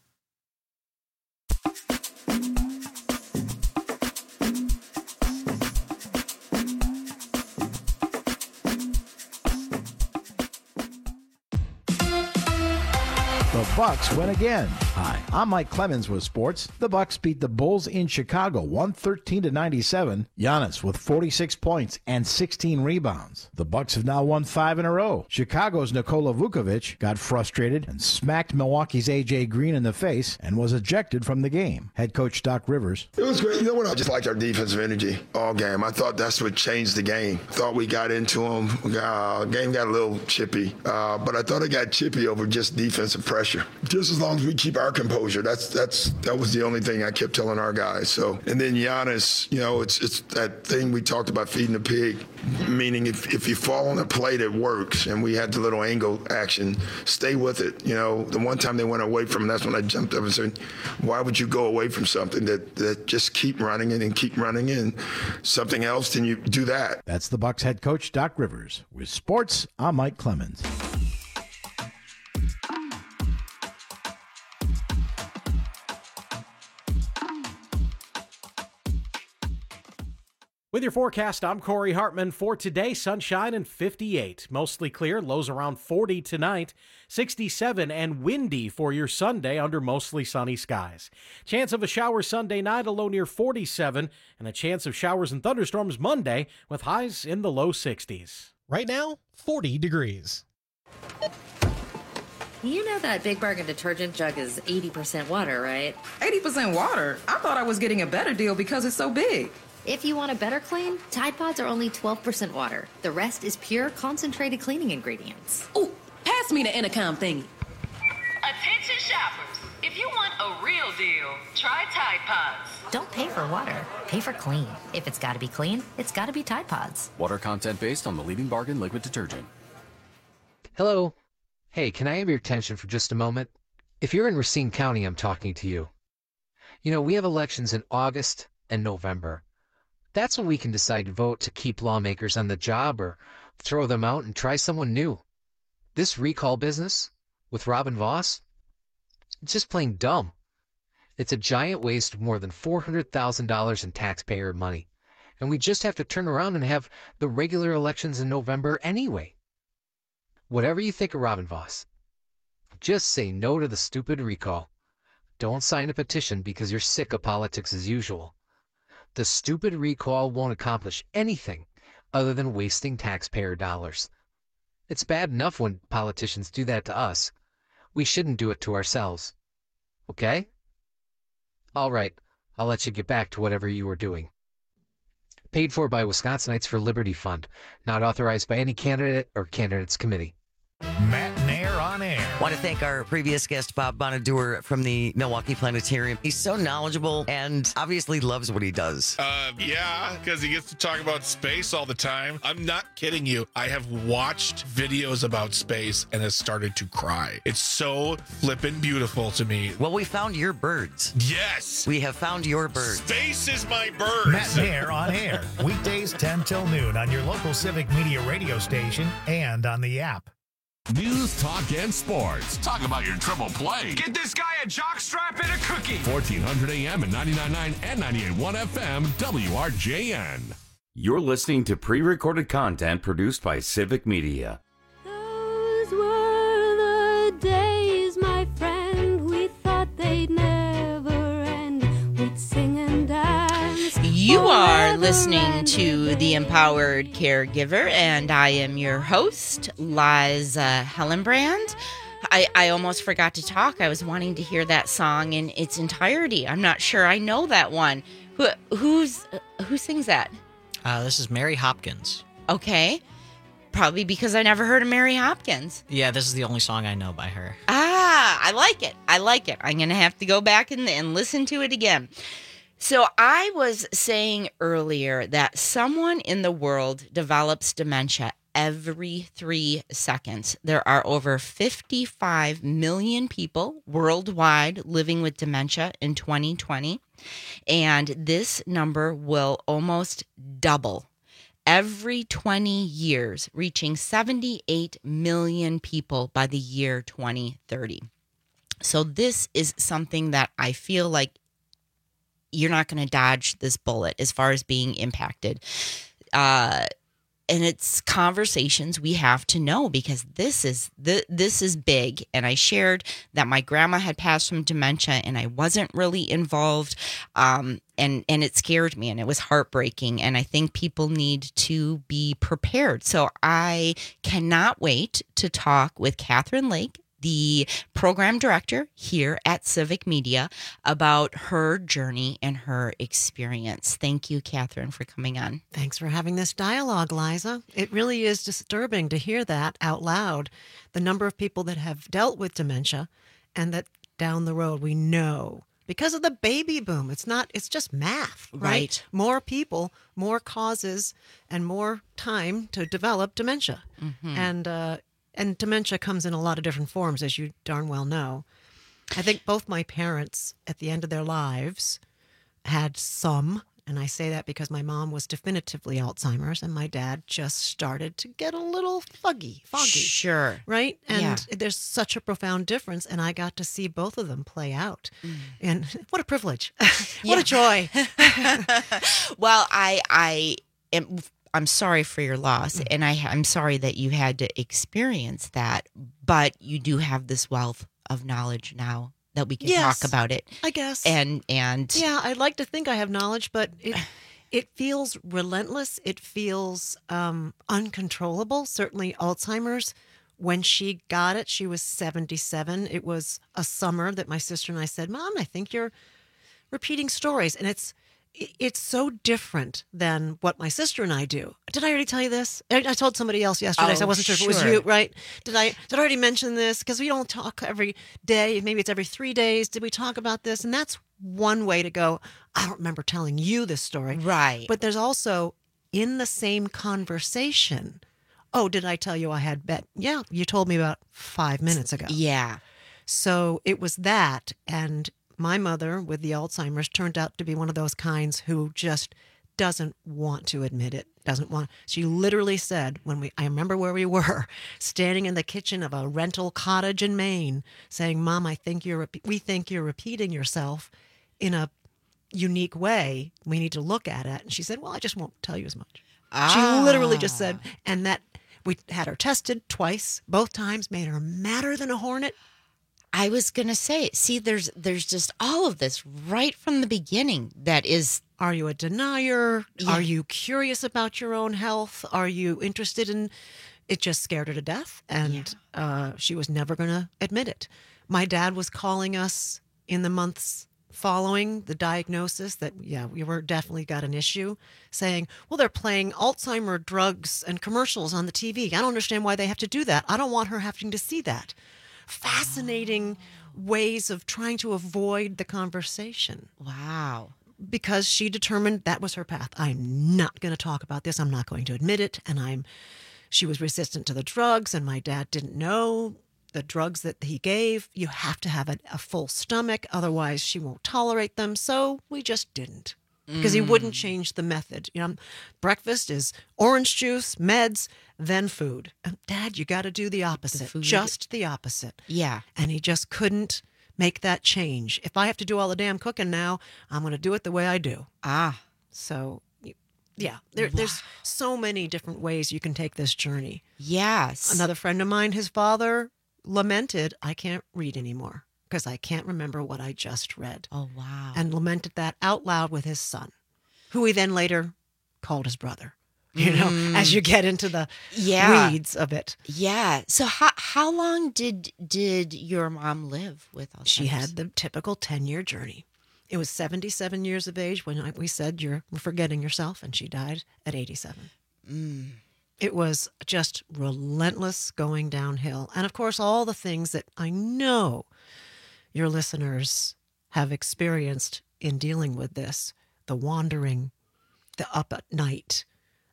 Speaker 6: The Bucks win again. Hi, I'm Mike Clemens with sports. The Bucks beat the Bulls in Chicago one thirteen to ninety-seven. Giannis with forty-six points and sixteen rebounds. The Bucks have now won five in a row. Chicago's Nikola Vukovic got frustrated and smacked Milwaukee's A J Green in the face and was ejected from the game. Head coach Doc Rivers.
Speaker 7: It was great. You know what? I just liked our defensive energy all game. I thought that's what changed the game. Thought we got into them. We got, uh, game got a little chippy, uh, but I thought it got chippy over just defensive pressure. Just as long as we keep our composure, that's that's that was the only thing I kept telling our guys. So, and then Giannis, you know, it's it's that thing we talked about, feeding the pig, meaning if if you fall on a play that works, and we had the little angle action, stay with it. You know, the one time they went away from, that's when I jumped up and said, why would you go away from something that that just keep running it and keep running in something else? Then you do that.
Speaker 6: That's the Bucks head coach Doc Rivers. With sports, I'm Mike Clemens.
Speaker 14: With your forecast, I'm Corey Hartman. For today, sunshine and fifty-eight. Mostly clear, lows around forty tonight. sixty-seven and windy for your Sunday under mostly sunny skies. Chance of a shower Sunday night, a low near forty-seven, and a chance of showers and thunderstorms Monday with highs in the low sixties.
Speaker 15: Right now, forty degrees.
Speaker 8: You know that Big Bargain detergent jug is eighty percent water, right?
Speaker 25: eighty percent water? I thought I was getting a better deal because it's so big.
Speaker 8: If you want a better clean, Tide Pods are only twelve percent water. The rest is pure, concentrated cleaning ingredients.
Speaker 25: Ooh, pass me the intercom thingy.
Speaker 26: Attention shoppers. If you want a real deal, try Tide Pods.
Speaker 8: Don't pay for water. Pay for clean. If it's got to be clean, it's got to be Tide Pods.
Speaker 27: Water content based on the leading bargain liquid detergent.
Speaker 23: Hello. Hey, can I have your attention for just a moment? If you're in Racine County, I'm talking to you. You know, we have elections in August and November. That's when we can decide to vote to keep lawmakers on the job or throw them out and try someone new. This recall business with Robin Vos, it's just plain dumb. It's a giant waste of more than four hundred thousand dollars in taxpayer money. And we just have to turn around and have the regular elections in November anyway. Whatever you think of Robin Vos, just say no to the stupid recall. Don't sign a petition because you're sick of politics as usual. The stupid recall won't accomplish anything other than wasting taxpayer dollars. It's bad enough when politicians do that to us. We shouldn't do it to ourselves. Okay? All right, I'll let you get back to whatever you were doing. Paid for by Wisconsinites for Liberty Fund. Not authorized by any candidate or candidates committee.
Speaker 24: Matt Nair on air.
Speaker 28: Want to thank our previous guest, Bob Bonaduer from the Milwaukee Planetarium. He's so knowledgeable and obviously loves what he does.
Speaker 29: Uh, yeah, because he gets to talk about space all the time. I'm not kidding you. I have watched videos about space and has started to cry. It's so flippin' beautiful to me.
Speaker 28: Well, we found your birds.
Speaker 29: Yes.
Speaker 28: We have found your birds.
Speaker 29: Space is my birds.
Speaker 24: Matt Nair on air. Weekdays ten till noon on your local Civic Media radio station and on the app.
Speaker 16: News, talk, and sports. Talk about your triple play.
Speaker 30: Get this guy a jockstrap and a cookie.
Speaker 16: fourteen hundred A M and ninety-nine point nine and ninety-eight point one F M, W R J N.
Speaker 17: You're listening to pre-recorded content produced by Civic Media.
Speaker 31: Those were the days, my friend. We thought they'd never end. We'd sing and dance.
Speaker 20: You are listening to The Empowered Caregiver, and I am your host, Liza Hellenbrand. I, I almost forgot to talk. I was wanting to hear that song in its entirety. I'm not sure I know that one. Who who's who sings that?
Speaker 21: Uh, this is Mary Hopkins.
Speaker 20: Okay. Probably because I never heard of Mary Hopkins.
Speaker 21: Yeah, this is the only song I know by her.
Speaker 20: Ah, I like it. I like it. I'm going to have to go back and, and listen to it again. So I was saying earlier that someone in the world develops dementia every three seconds. There are over fifty-five million people worldwide living with dementia in twenty twenty. And this number will almost double every twenty years, reaching seventy-eight million people by the year twenty thirty. So this is something that I feel like you're not going to dodge this bullet as far as being impacted. Uh, and it's conversations we have to know, because this is the, this is big. And I shared that my grandma had passed from dementia and I wasn't really involved. Um, and, and it scared me and it was heartbreaking. And I think people need to be prepared. So I cannot wait to talk with Catherine Lake, the program director here at Civic Media, about her journey and her experience. Thank you, Catherine, for coming on.
Speaker 1: Thanks for having this dialogue, Liza. It really is disturbing to hear that out loud, the number of people that have dealt with dementia, and that down the road we know, because of the baby boom, it's not, it's just math, right?
Speaker 20: Right.
Speaker 1: More people, more causes, and more time to develop dementia.
Speaker 20: Mm-hmm.
Speaker 1: And, uh, And dementia comes in a lot of different forms, as you darn well know. I think both my parents, at the end of their lives, had some, and I say that because my mom was definitively Alzheimer's, and my dad just started to get a little foggy, foggy.
Speaker 20: Sure.
Speaker 1: Right? And
Speaker 20: Yeah.
Speaker 1: there's such a profound difference, and I got to see both of them play out.
Speaker 20: Mm.
Speaker 1: And what a privilege. What a joy.
Speaker 20: Well, I, I am... I'm sorry for your loss, mm-hmm. and I, I'm sorry that you had to experience that, but you do have this wealth of knowledge now that we can
Speaker 1: Yes,
Speaker 20: talk about it.
Speaker 1: I guess.
Speaker 20: And, and
Speaker 1: yeah, I'd like to think I have knowledge, but it, it feels relentless. It feels um, uncontrollable. Certainly Alzheimer's, when she got it, she was seventy-seven. It was a summer that my sister and I said, Mom, I think you're repeating stories. And it's, it's so different than what my sister and I do. Did I already tell you this? I, I told somebody else yesterday,
Speaker 20: Oh,
Speaker 1: so I wasn't sure, if it was
Speaker 20: sure.
Speaker 1: you, right? Did I did I already mention this? Because we don't talk every day. Maybe it's every three days. Did we talk about this? And that's one way to go, I don't remember telling you this story.
Speaker 20: Right.
Speaker 1: But there's also, in the same conversation, oh, did I tell you I had bet? Yeah, you told me about five minutes ago.
Speaker 20: Yeah.
Speaker 1: So it was that, and my mother with the Alzheimer's turned out to be one of those kinds who just doesn't want to admit it, doesn't want. She literally said, when we, I remember where we were, standing in the kitchen of a rental cottage in Maine, saying, Mom, I think you're, we think you're repeating yourself in a unique way. We need to look at it. And she said, well, I just won't tell you as much.
Speaker 20: Ah.
Speaker 1: She literally just said, and that we had her tested twice, both times, made her madder than a hornet.
Speaker 20: I was going to say, see, there's there's just all of this right from the beginning that is...
Speaker 1: Are you a denier?
Speaker 20: Yeah.
Speaker 1: Are you curious about your own health? Are you interested in... It just scared her to death, and
Speaker 20: Yeah.
Speaker 1: uh, she was never going to admit it. My dad was calling us in the months following the diagnosis that, yeah, we were definitely got an issue, saying, well, they're playing Alzheimer drugs and commercials on the T V. I don't understand why they have to do that. I don't want her having to see that. Fascinating ways of trying to avoid the conversation.
Speaker 20: Wow.
Speaker 1: Because she determined that was her path. I'm not going to talk about this. I'm not going to admit it. And I'm, she was resistant to the drugs, and my dad didn't know the drugs that he gave. You have to have a, a full stomach, otherwise she won't tolerate them. So we just didn't, because he wouldn't change the method. You know, breakfast is orange juice, meds, then food. And Dad, you got to do the opposite,
Speaker 20: food.
Speaker 1: just the opposite.
Speaker 20: Yeah.
Speaker 1: And he just couldn't make that change. If I have to do all the damn cooking now, I'm going to do it the way I do.
Speaker 20: Ah.
Speaker 1: So, yeah, there, there's so many different ways you can take this journey.
Speaker 20: Yes.
Speaker 1: Another friend of mine, his father lamented, I can't read anymore because I can't remember what I just read.
Speaker 20: Oh, wow.
Speaker 1: And lamented that out loud with his son, who he then later called his brother. You know,
Speaker 20: Mm.
Speaker 1: as you get into the
Speaker 20: Yeah.
Speaker 1: weeds of it.
Speaker 20: Yeah. So how how long did did your mom live with Alzheimer's?
Speaker 1: She had the typical ten-year journey. It was seventy-seven years of age when I, we said, you're forgetting yourself, and she died at eighty-seven.
Speaker 20: Mm.
Speaker 1: It was just relentless going downhill. And, of course, all the things that I know your listeners have experienced in dealing with this, the wandering, the up at night,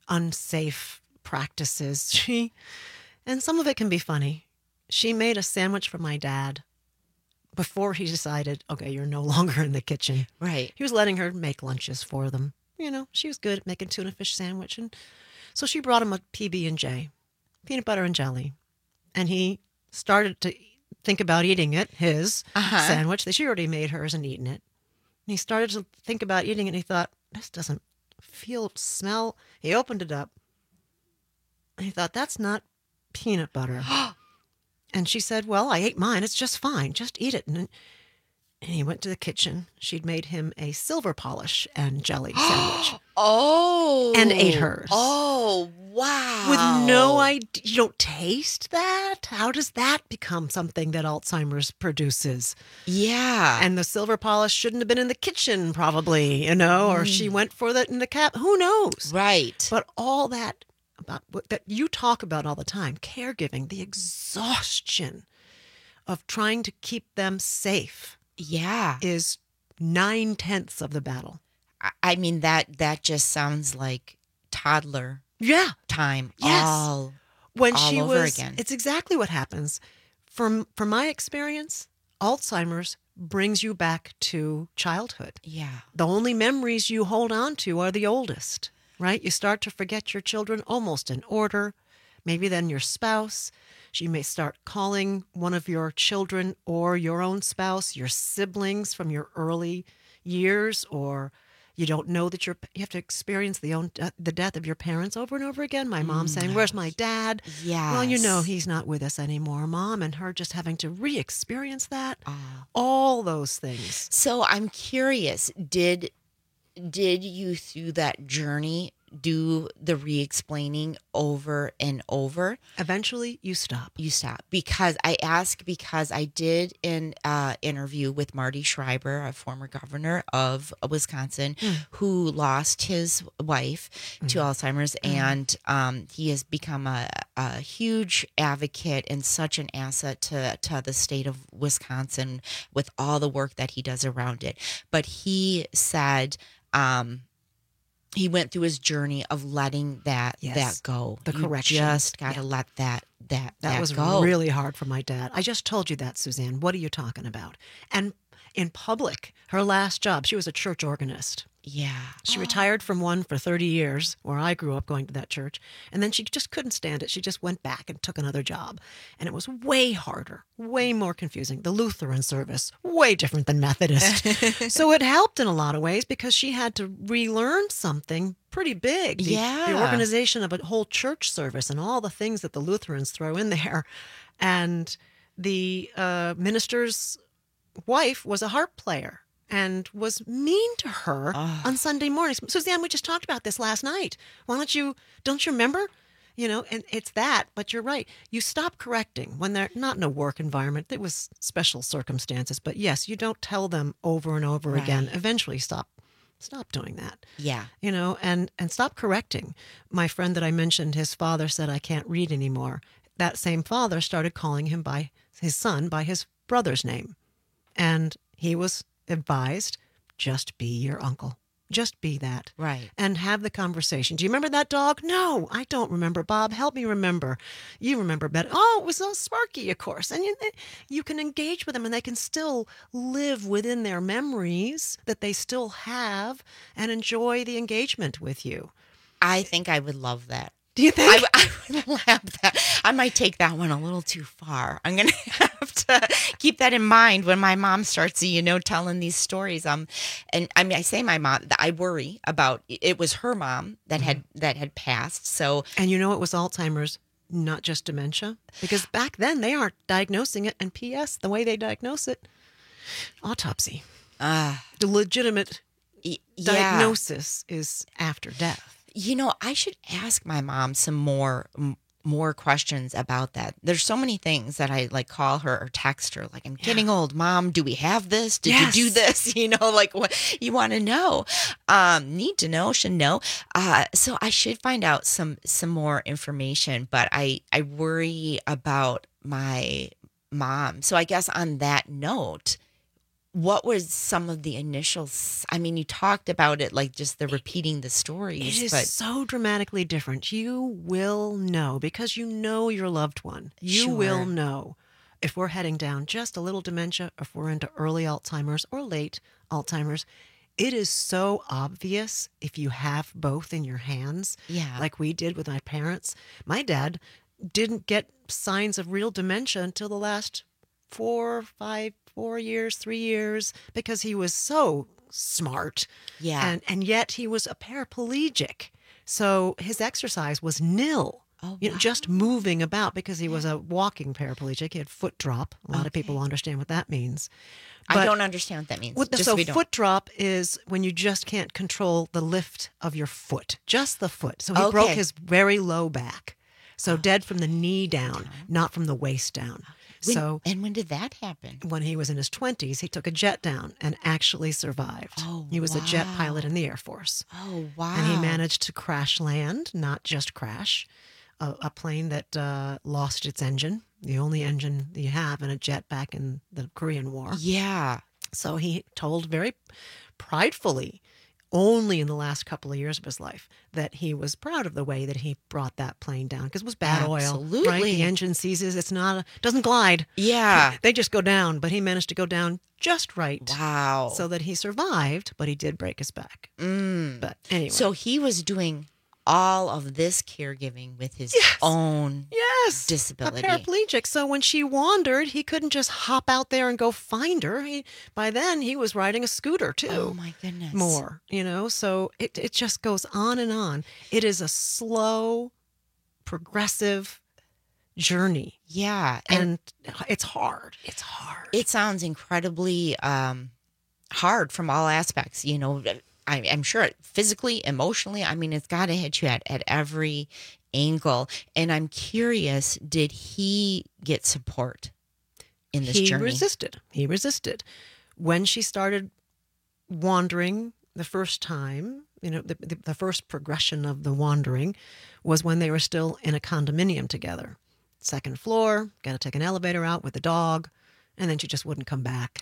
Speaker 1: unsafe practices. She, and some of it can be funny. She made a sandwich for my dad before he decided, okay, you're no longer in the kitchen.
Speaker 20: Right.
Speaker 1: He was letting her make lunches for them. You know, she was good at making tuna fish sandwich. And so she brought him a P B and J, peanut butter and jelly. And he started to think about eating it, his
Speaker 20: Uh-huh.
Speaker 1: sandwich. That she already made hers and eaten it. And he started to think about eating it. And he thought, this doesn't feel, smell. He opened it up. And he thought, that's not peanut butter. And she said, well, I ate mine. It's just fine. Just eat it. And, and he went to the kitchen. She'd made him a silver polish and jelly sandwich.
Speaker 20: Oh.
Speaker 1: And ate hers.
Speaker 20: Oh, wow.
Speaker 1: With no idea. You don't taste that? How does that become something that Alzheimer's produces?
Speaker 20: Yeah.
Speaker 1: And the silver polish shouldn't have been in the kitchen, probably, you know, or
Speaker 20: Mm.
Speaker 1: she went for that in the cap. Who knows?
Speaker 20: Right.
Speaker 1: But all that about what that you talk about all the time, caregiving, the exhaustion of trying to keep them safe.
Speaker 20: Yeah.
Speaker 1: Is nine tenths of the battle.
Speaker 20: I- I mean, that that just sounds like toddler
Speaker 1: Yeah.
Speaker 20: time
Speaker 1: Yes.
Speaker 20: all,
Speaker 1: When
Speaker 20: all
Speaker 1: she
Speaker 20: over
Speaker 1: was,
Speaker 20: again.
Speaker 1: it's exactly what happens. From from my experience, Alzheimer's brings you back to childhood.
Speaker 20: Yeah.
Speaker 1: The only memories you hold on to are the oldest, right? You start to forget your children almost in order. Maybe then your spouse. You may start calling one of your children or your own spouse, your siblings from your early years, or you don't know that you're, you have to experience the own the death of your parents over and over again. My mom saying, where's my dad?
Speaker 20: Yes.
Speaker 1: Well, you know, he's not with us anymore, Mom. And her just having to re-experience that. All those things.
Speaker 20: So I'm curious, did did you through that journey do the re-explaining over and over?
Speaker 1: Eventually you stop.
Speaker 20: You stop. Because I ask because I did an uh, interview with Marty Schreiber, a former governor of Wisconsin,
Speaker 1: Mm.
Speaker 20: who lost his wife to Alzheimer's.
Speaker 1: Mm.
Speaker 20: And um, he has become a, a huge advocate and such an asset to, to the state of Wisconsin with all the work that he does around it. But he said, um, he went through his journey of letting that
Speaker 1: Yes.
Speaker 20: that go.
Speaker 1: The
Speaker 20: You
Speaker 1: corrections.
Speaker 20: just got to
Speaker 1: Yeah.
Speaker 20: let that that
Speaker 1: That,
Speaker 20: that
Speaker 1: was
Speaker 20: go.
Speaker 1: really hard for my dad. I just told you that, Suzanne. What are you talking about? And in public, her last job, she was a church organist.
Speaker 20: Yeah.
Speaker 1: She retired from one for thirty years, where I grew up going to that church. And then she just couldn't stand it. She just went back and took another job. And it was way harder, way more confusing. The Lutheran service, way different than Methodist. So it helped in a lot of ways because she had to relearn something pretty big. The,
Speaker 20: Yeah.
Speaker 1: The organization of a whole church service and all the things that the Lutherans throw in there. And the uh, minister's wife was a harp player and was mean to her on Sunday mornings. Suzanne, we just talked about this last night. Why don't you, don't you remember? You know, and it's that, but you're right. You stop correcting when they're not in a work environment. It was special circumstances, but yes, you don't tell them over and over again.
Speaker 20: Right.
Speaker 1: Eventually stop, stop doing that.
Speaker 20: Yeah.
Speaker 1: You know, and, and stop correcting. My friend that I mentioned, his father said, I can't read anymore. That same father started calling him by his son, by his brother's name. And he was advised, just be your uncle. Just be that.
Speaker 20: Right.
Speaker 1: And have the conversation. Do you remember that dog? No, I don't remember. Bob, help me remember. You remember better. Oh, it was so Sparky, of course. And you, you can engage with them and they can still live within their memories that they still have and enjoy the engagement with you.
Speaker 20: I think I would love that.
Speaker 1: Do you think?
Speaker 20: I, I would love that. I might take that one a little too far. I'm going to have to keep that in mind when my mom starts, you know, telling these stories. Um, and I mean, I say my mom, I worry about, it was her mom that had, that had passed. So,
Speaker 1: And you know, it was Alzheimer's, not just dementia, because back then they aren't diagnosing it. And P S, the way they diagnose it, autopsy.
Speaker 20: uh,
Speaker 1: The legitimate
Speaker 20: yeah.
Speaker 1: diagnosis is after death.
Speaker 20: You know, I should ask my mom some more m- more questions about that. There's so many things that I like call her or text her, like, I'm getting old, Mom. Do we have this? Did
Speaker 1: Yes.
Speaker 20: you do this? You know, like what you want to know, um, need to know, should know. Uh, so I should find out some some more information. But I I worry about my mom. So I guess on that note, what was some of the initials? I mean, you talked about it, like just the repeating the stories.
Speaker 1: It is
Speaker 20: but
Speaker 1: so dramatically different. You will know because you know your loved one. You will
Speaker 20: Sure.
Speaker 1: know if we're heading down just a little dementia, if we're into early Alzheimer's or late Alzheimer's, it is so obvious if you have both in your hands,
Speaker 20: Yeah.
Speaker 1: like we did with my parents. My dad didn't get signs of real dementia until the last four, five, four years, three years, because he was so smart.
Speaker 20: Yeah.
Speaker 1: And, and yet he was a paraplegic. So his exercise was nil.
Speaker 20: Oh,
Speaker 1: You know, just moving about because he was a walking paraplegic. He had foot drop. A lot of people will understand what that means.
Speaker 20: I
Speaker 1: But-
Speaker 20: don't understand what that means.
Speaker 1: What the-
Speaker 20: Just
Speaker 1: so
Speaker 20: we don't.
Speaker 1: foot drop is when you just can't control the lift of your foot, just the foot. So he broke
Speaker 20: Okay.
Speaker 1: his very low back. So dead from the knee down, not from the waist down.
Speaker 20: When-
Speaker 1: so
Speaker 20: and when did that happen?
Speaker 1: When he was in his twenties, he took a jet down and actually survived.
Speaker 20: Oh,
Speaker 1: he was a jet
Speaker 20: wow.
Speaker 1: pilot in the Air Force.
Speaker 20: Oh, wow.
Speaker 1: And he managed to crash land, not just crash, a, a plane that uh, lost its engine, the only engine you have in a jet back in the Korean War.
Speaker 20: Yeah.
Speaker 1: So he told very pridefully, only in the last couple of years of his life, that he was proud of the way that he brought that plane down because it was bad oil. Right?
Speaker 20: Absolutely.
Speaker 1: The engine seizes. It's not, a, doesn't glide.
Speaker 20: Yeah.
Speaker 1: They just go down, but he managed to go down just right.
Speaker 20: Wow.
Speaker 1: So that he survived, but he did break his back.
Speaker 20: Mm.
Speaker 1: But anyway.
Speaker 20: So he was doing all of this caregiving with his own
Speaker 1: yes,
Speaker 20: disability.
Speaker 1: a paraplegic. So when she wandered, he couldn't just hop out there and go find her. He, by then, he was riding a scooter too.
Speaker 20: Oh my goodness.
Speaker 1: More, you know. So it it just goes on and on. It is a slow, progressive journey.
Speaker 20: Yeah,
Speaker 1: and, and it's hard. It's hard.
Speaker 20: It sounds incredibly um, hard from all aspects. You know, I, I'm sure it, physically, emotionally. I mean, it's got to hit you at, at every angle. And I'm curious, did he get support in this
Speaker 1: he
Speaker 20: journey?
Speaker 1: He resisted. He resisted. When she started wandering the first time, you know, the, the, the first progression of the wandering was when they were still in a condominium together. Second floor, got to take an elevator out with the dog, and then she just wouldn't come back.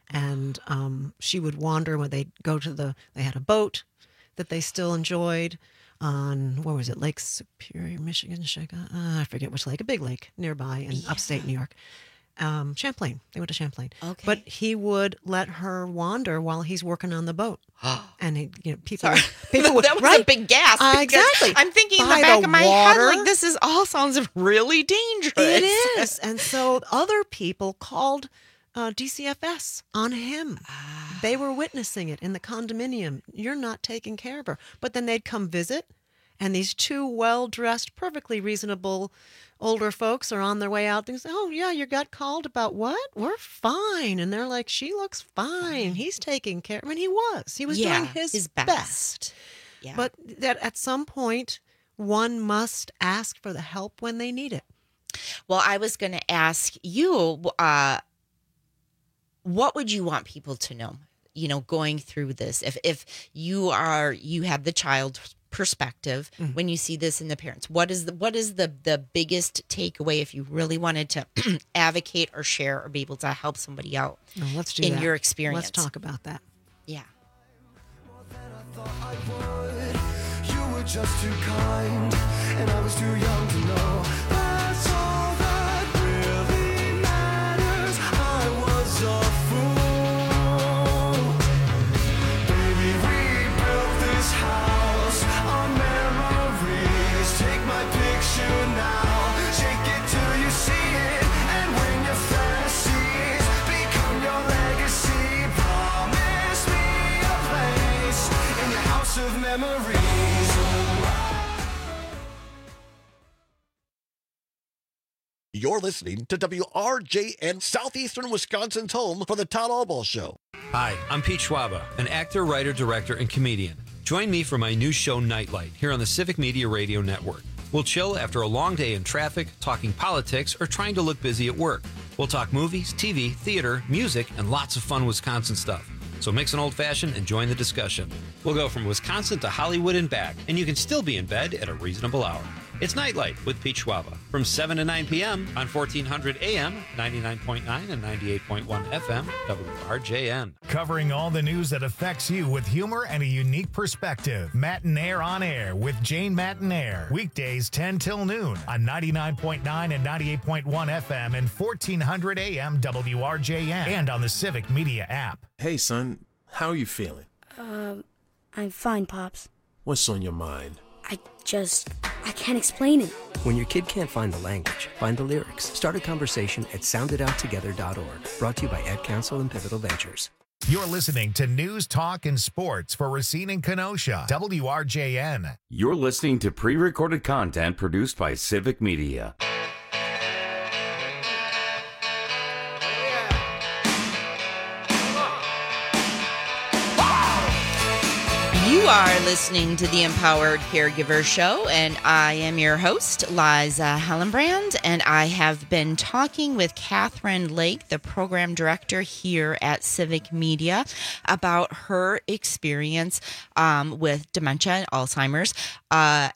Speaker 1: And um, she would wander when they'd go to the, they had a boat that they still enjoyed on, what was it, Lake Superior, Michigan, Chicago? Uh, I forget which lake, a big lake nearby in
Speaker 20: Yeah.
Speaker 1: upstate New York. Um, Champlain. They went to Champlain.
Speaker 20: Okay.
Speaker 1: But he would let her wander while he's working on the boat. And he, you know, people,
Speaker 20: Sorry.
Speaker 1: people would,
Speaker 20: that was
Speaker 1: right.
Speaker 20: a big gasp.
Speaker 1: Uh,
Speaker 20: because
Speaker 1: exactly.
Speaker 20: I'm thinking in
Speaker 1: By
Speaker 20: the back
Speaker 1: the
Speaker 20: of my
Speaker 1: water.
Speaker 20: head, like, this is all sounds really dangerous.
Speaker 1: It is. And so other people called uh, D C F S on him. They were witnessing it in the condominium. You're not taking care of her. But then they'd come visit, and these two well-dressed, perfectly reasonable older folks are on their way out. They say, oh, yeah, you got called about what? We're fine. And they're like, she looks fine. He's taking care. I mean, he was. He was
Speaker 20: Yeah,
Speaker 1: doing his,
Speaker 20: his best.
Speaker 1: best.
Speaker 20: Yeah.
Speaker 1: But that at some point, one must ask for the help when they need it.
Speaker 20: Well, I was going to ask you, uh, what would you want people to know, you know, going through this? If if you are, you have the child perspective,
Speaker 1: Mm-hmm.
Speaker 20: when you see this in the parents, what is the, what is the, the biggest takeaway if you really wanted to advocate or share or be able to help somebody out
Speaker 1: Well, let's do
Speaker 20: in
Speaker 1: that.
Speaker 20: your experience?
Speaker 1: Let's talk about that.
Speaker 20: Yeah.
Speaker 3: You were just too kind, and I was too young to know. That's all that really matters. I was a fool. Baby, we built this house on memories. Take my picture now, shake it till you see it, and when your fantasies become your legacy, promise me a place in your house of memories.
Speaker 4: You're listening to W R J N, Southeastern Wisconsin's home for the Todd Albaugh Show.
Speaker 5: Hi, I'm Pete Schwaba, an actor, writer, director, and comedian. Join me for my new show, Nightlight, here on the Civic Media Radio Network. We'll chill after a long day in traffic, talking politics, or trying to look busy at work. We'll talk movies, T V, theater, music, and lots of fun Wisconsin stuff. So mix an old-fashioned and join the discussion. We'll go from Wisconsin to Hollywood and back, and you can still be in bed at a reasonable hour. It's Nightlight with Pete Schwaba from seven to nine p.m. on fourteen hundred A M, ninety-nine point nine and ninety-eight point one F M, W R J N.
Speaker 24: Covering all the news that affects you with humor and a unique perspective. Matinaire on Air with Jane Matinaire. Weekdays ten till noon on ninety-nine point nine and ninety-eight point one F M and fourteen hundred A M W R J N and on the Civic Media app.
Speaker 2: Hey, son, how are you feeling?
Speaker 6: Um, I'm fine, Pops.
Speaker 2: What's on your mind?
Speaker 6: I just, I can't explain it.
Speaker 7: When your kid can't find the language, find the lyrics. Start a conversation at sound it out together dot org. Brought to you by Ad Council and Pivotal Ventures.
Speaker 24: You're listening to News, Talk, and Sports for Racine and Kenosha, W R J N.
Speaker 17: You're listening to pre-recorded content produced by Civic Media.
Speaker 20: You are listening to the Empowered Caregiver Show, and I am your host, Liza Hellenbrand, and I have been talking with Catherine Lake, the program director here at Civic Media, about her experience um, with dementia and Alzheimer's, uh,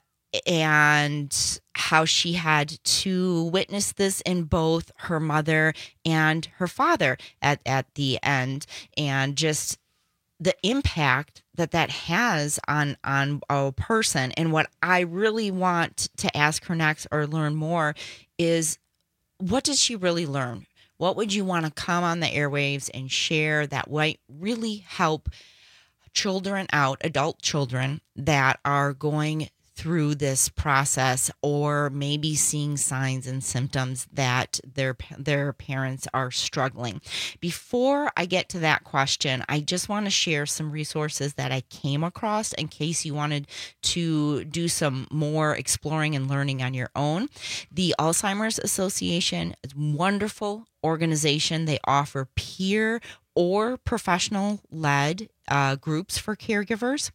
Speaker 20: and how she had to witness this in both her mother and her father at, at the end, and just the impact that that has on on a person. And what I really want to ask her next or learn more is, what did she really learn? What would you want to come on the airwaves and share that might really help children out, adult children that are going through this process, or maybe seeing signs and symptoms that their their parents are struggling? Before I get to that question, I just want to share some resources that I came across in case you wanted to do some more exploring and learning on your own. The Alzheimer's Association is a wonderful organization. They offer peer or professional-led uh, groups for caregivers.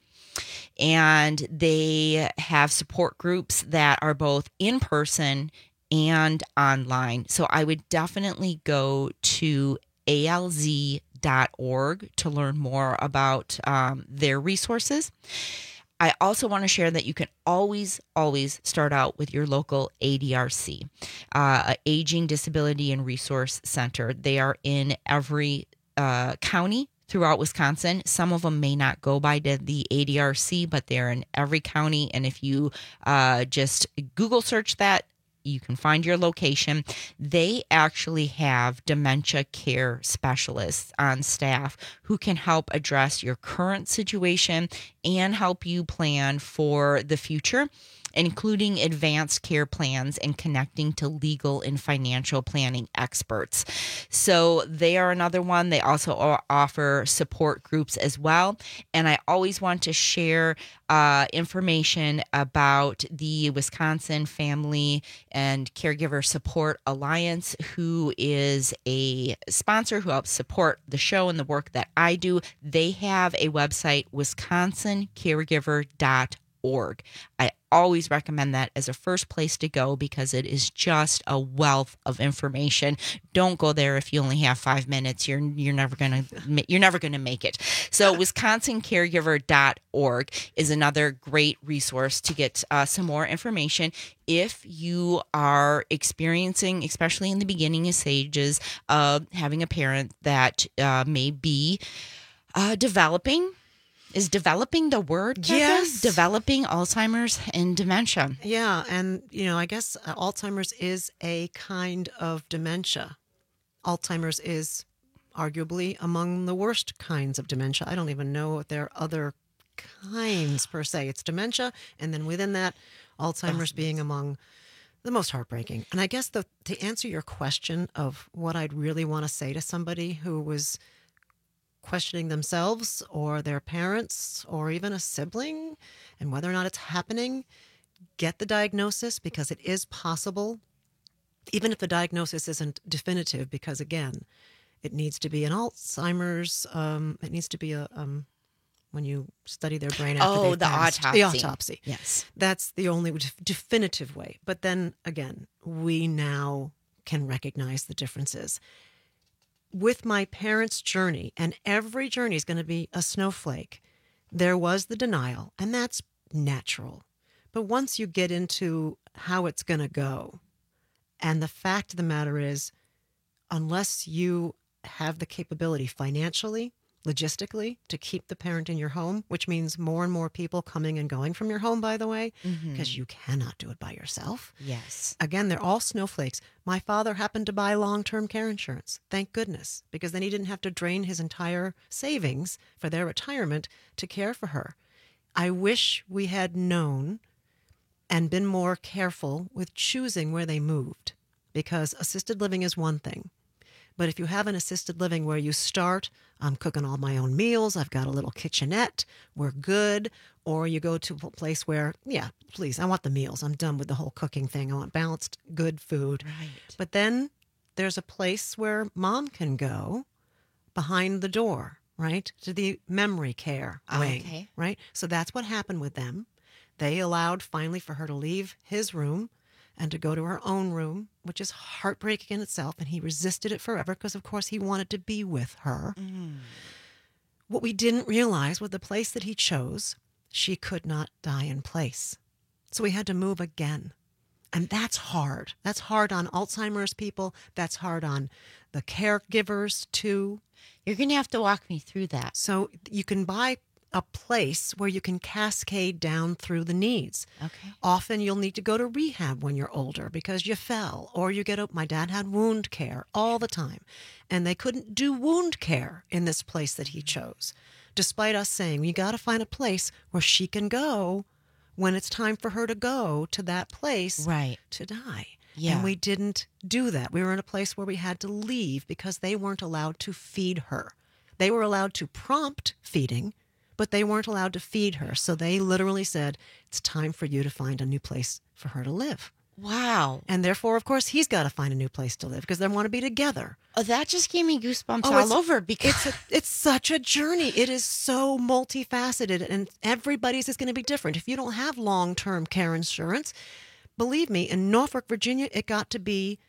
Speaker 20: And they have support groups that are both in person and online. So I would definitely go to A L Z dot org to learn more about um, their resources. I also want to share that you can always, always start out with your local A D R C, uh, Aging, Disability, and Resource Center. They are in every uh, county throughout Wisconsin. Some of them may not go by the A D R C, but they're in every county. And if you uh, just Google search that, you can find your location. They actually have dementia care specialists on staff who can help address your current situation and help you plan for the future, including advanced care plans and connecting to legal and financial planning experts. So they are another one. They also offer support groups as well. And I always want to share uh, information about the Wisconsin Family and Caregiver Support Alliance, who is a sponsor who helps support the show and the work that I do. They have a website, wisconsin caregiver dot org. I always recommend that as a first place to go because it is just a wealth of information. Don't go there if you only have five minutes. You're you're never gonna you're never gonna make it. So wisconsin caregiver dot org is another great resource to get uh, some more information if you are experiencing, especially in the beginning stages of having a parent that uh, may be uh, developing. Is developing the word? Catherine?
Speaker 1: Yes.
Speaker 20: Developing Alzheimer's and dementia.
Speaker 1: Yeah. And, you know, I guess uh, Alzheimer's is a kind of dementia. Alzheimer's is arguably among the worst kinds of dementia. I don't even know if there are other kinds per se. It's dementia. And then within that, Alzheimer's being among the most heartbreaking. And I guess the, to answer your question of what I'd really want to say to somebody who was questioning themselves or their parents or even a sibling and whether or not it's happening, get the diagnosis because it is possible, even if the diagnosis isn't definitive, because again, it needs to be an Alzheimer's, um, it needs to be a, um, when you study their brain after
Speaker 20: oh,
Speaker 1: they've
Speaker 20: the
Speaker 1: passed.
Speaker 20: autopsy.
Speaker 1: The autopsy.
Speaker 20: Yes.
Speaker 1: That's the only definitive way. But then again, we now can recognize the differences. With my parents' journey, and every journey is going to be a snowflake, there was the denial, and that's natural. But once you get into how it's going to go, and the fact of the matter is, unless you have the capability financially, logistically, to keep the parent in your home, which means more and more people coming and going from your home, by the way, because
Speaker 20: Mhm.
Speaker 1: you cannot do it by yourself.
Speaker 20: Yes.
Speaker 1: Again, they're all snowflakes. My father happened to buy long-term care insurance. Thank goodness, because then he didn't have to drain his entire savings for their retirement to care for her. I wish we had known and been more careful with choosing where they moved, because assisted living is one thing. But if you have an assisted living where you start, I'm cooking all my own meals, I've got a little kitchenette, we're good, or you go to a place where, yeah, please, I want the meals. I'm done with the whole cooking thing. I want balanced, good food.
Speaker 20: Right.
Speaker 1: But then there's a place where mom can go behind the door, right, to the memory care wing,
Speaker 20: Okay.
Speaker 1: right? So that's what happened with them. They allowed finally for her to leave his room and to go to her own room, which is heartbreaking in itself. And he resisted it forever because, of course, he wanted to be with her.
Speaker 20: Mm.
Speaker 1: What we didn't realize was the place that he chose, she could not die in place. So we had to move again. And that's hard. That's hard on Alzheimer's people. That's hard on the caregivers, too.
Speaker 20: You're going to have to walk me through that.
Speaker 1: So you can buy a place where you can cascade down through the needs.
Speaker 20: Okay.
Speaker 1: Often you'll need to go to rehab when you're older because you fell, or you get up. My dad had wound care all the time, and they couldn't do wound care in this place that he chose, despite us saying, you got to find a place where she can go when it's time for her to go to that place
Speaker 20: Right.
Speaker 1: to die.
Speaker 20: Yeah.
Speaker 1: And we didn't do that. We were in a place where we had to leave because they weren't allowed to feed her. They were allowed to prompt feeding, but they weren't allowed to feed her. So they literally said, it's time for you to find a new place for her to live.
Speaker 20: Wow.
Speaker 1: And therefore, of course, he's got to find a new place to live because they want to be together.
Speaker 20: Oh, that just gave me goosebumps
Speaker 1: Oh,
Speaker 20: all
Speaker 1: it's-
Speaker 20: over because
Speaker 1: It's, a, it's such a journey. It is so multifaceted, and everybody's is going to be different. If you don't have long-term care insurance, believe me, in Norfolk, Virginia, it got to be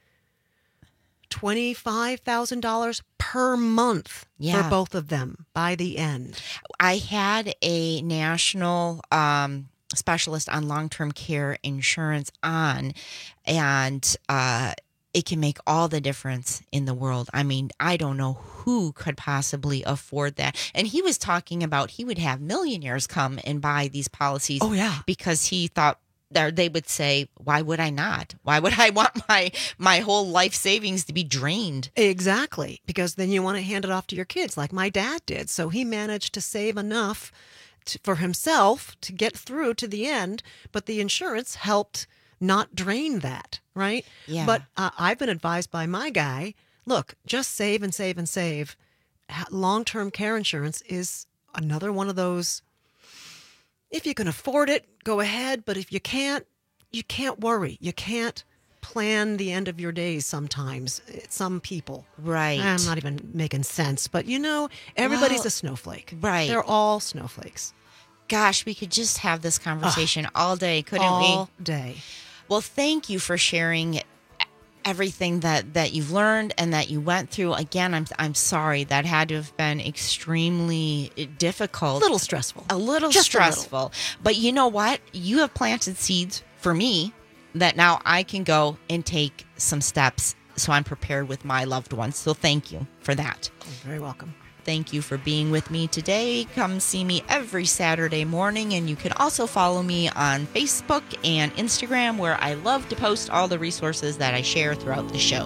Speaker 1: twenty-five thousand dollars per month
Speaker 20: Yeah.
Speaker 1: for both of them by the end.
Speaker 20: I had a national um, specialist on long-term care insurance on, and uh, it can make all the difference in the world. I mean, I don't know who could possibly afford that. And he was talking about he would have millionaires come and buy these policies.
Speaker 1: Oh, yeah.
Speaker 20: Because he thought, or they would say, why would I not? Why would I want my my whole life savings to be drained?
Speaker 1: Exactly, because then you want to hand it off to your kids like my dad did. So he managed to save enough to, for himself to get through to the end, but the insurance helped not drain that, right?
Speaker 20: Yeah.
Speaker 1: But uh, I've been advised by my guy, look, just save and save and save. Ha- Long-term care insurance is another one of those, if you can afford it, go ahead. But if you can't, you can't worry. You can't plan the end of your days sometimes. Some people.
Speaker 20: Right.
Speaker 1: I'm not even making sense. But, you know, everybody's
Speaker 20: Well,
Speaker 1: a snowflake.
Speaker 20: right.
Speaker 1: They're all snowflakes.
Speaker 20: Gosh, we could just have this conversation all day, couldn't
Speaker 1: all
Speaker 20: we?
Speaker 1: day.
Speaker 20: Well, thank you for sharing everything that, that you've learned and that you went through. Again, I'm I'm sorry that had to have been extremely difficult.
Speaker 1: A little stressful.
Speaker 20: A little
Speaker 1: Just a little.
Speaker 20: stressful. But you know what? You have planted seeds for me that now I can go and take some steps so I'm prepared with my loved ones. So thank you for that.
Speaker 1: You're very welcome.
Speaker 20: Thank you for being with me today. Come see me every Saturday morning, and you can also follow me on Facebook and Instagram, where I love to post all the resources that I share throughout the show.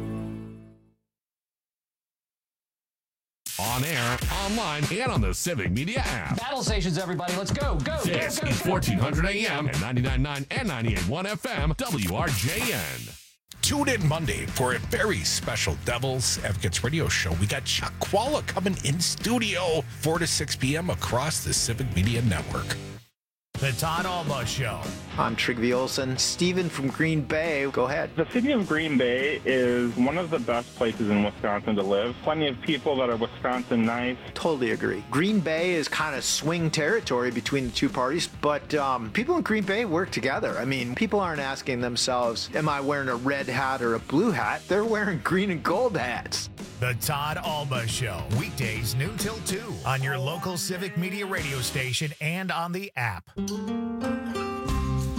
Speaker 16: On air, online, and on the Civic Media app.
Speaker 9: Battle stations, everybody. Let's go. Go.
Speaker 16: This
Speaker 9: go, go,
Speaker 16: is
Speaker 9: go.
Speaker 16: fourteen hundred A M and ninety-nine point nine and ninety-eight point one F M, W R J N.
Speaker 29: Tune in Monday for a very special Devil's Advocates radio show. We got Chuck Qualla coming in studio, four to six p.m. across the Civic Media Network.
Speaker 24: The Todd Alba Show.
Speaker 10: I'm Trigby Olson. Steven from Green Bay, go ahead.
Speaker 11: The city of Green Bay is one of the best places in Wisconsin to live. Plenty of people that are Wisconsin nice.
Speaker 10: Totally agree. Green Bay is kind of swing territory between the two parties, but um, people in Green Bay work together. I mean, people aren't asking themselves, am I wearing a red hat or a blue hat? They're wearing green and gold hats.
Speaker 24: The Todd Alba Show. Weekdays noon till two on your local Civic Media radio station and on the app.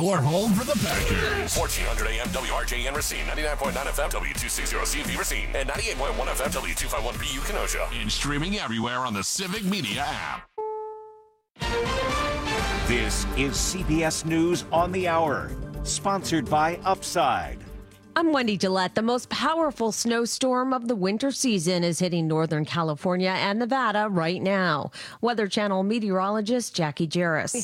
Speaker 16: your home for the Packers.
Speaker 8: fourteen hundred A M W R J N Racine, ninety-nine point nine F M W two sixty C V Racine, and ninety-eight point one F M W two fifty-one B U Kenosha.
Speaker 16: And streaming everywhere on the Civic Media app.
Speaker 12: This is C B S News on the Hour, sponsored by Upside.
Speaker 13: I'm Wendy Gillette. The most powerful snowstorm of the winter season is hitting Northern California and Nevada right now. Weather Channel meteorologist Jackie Jarris.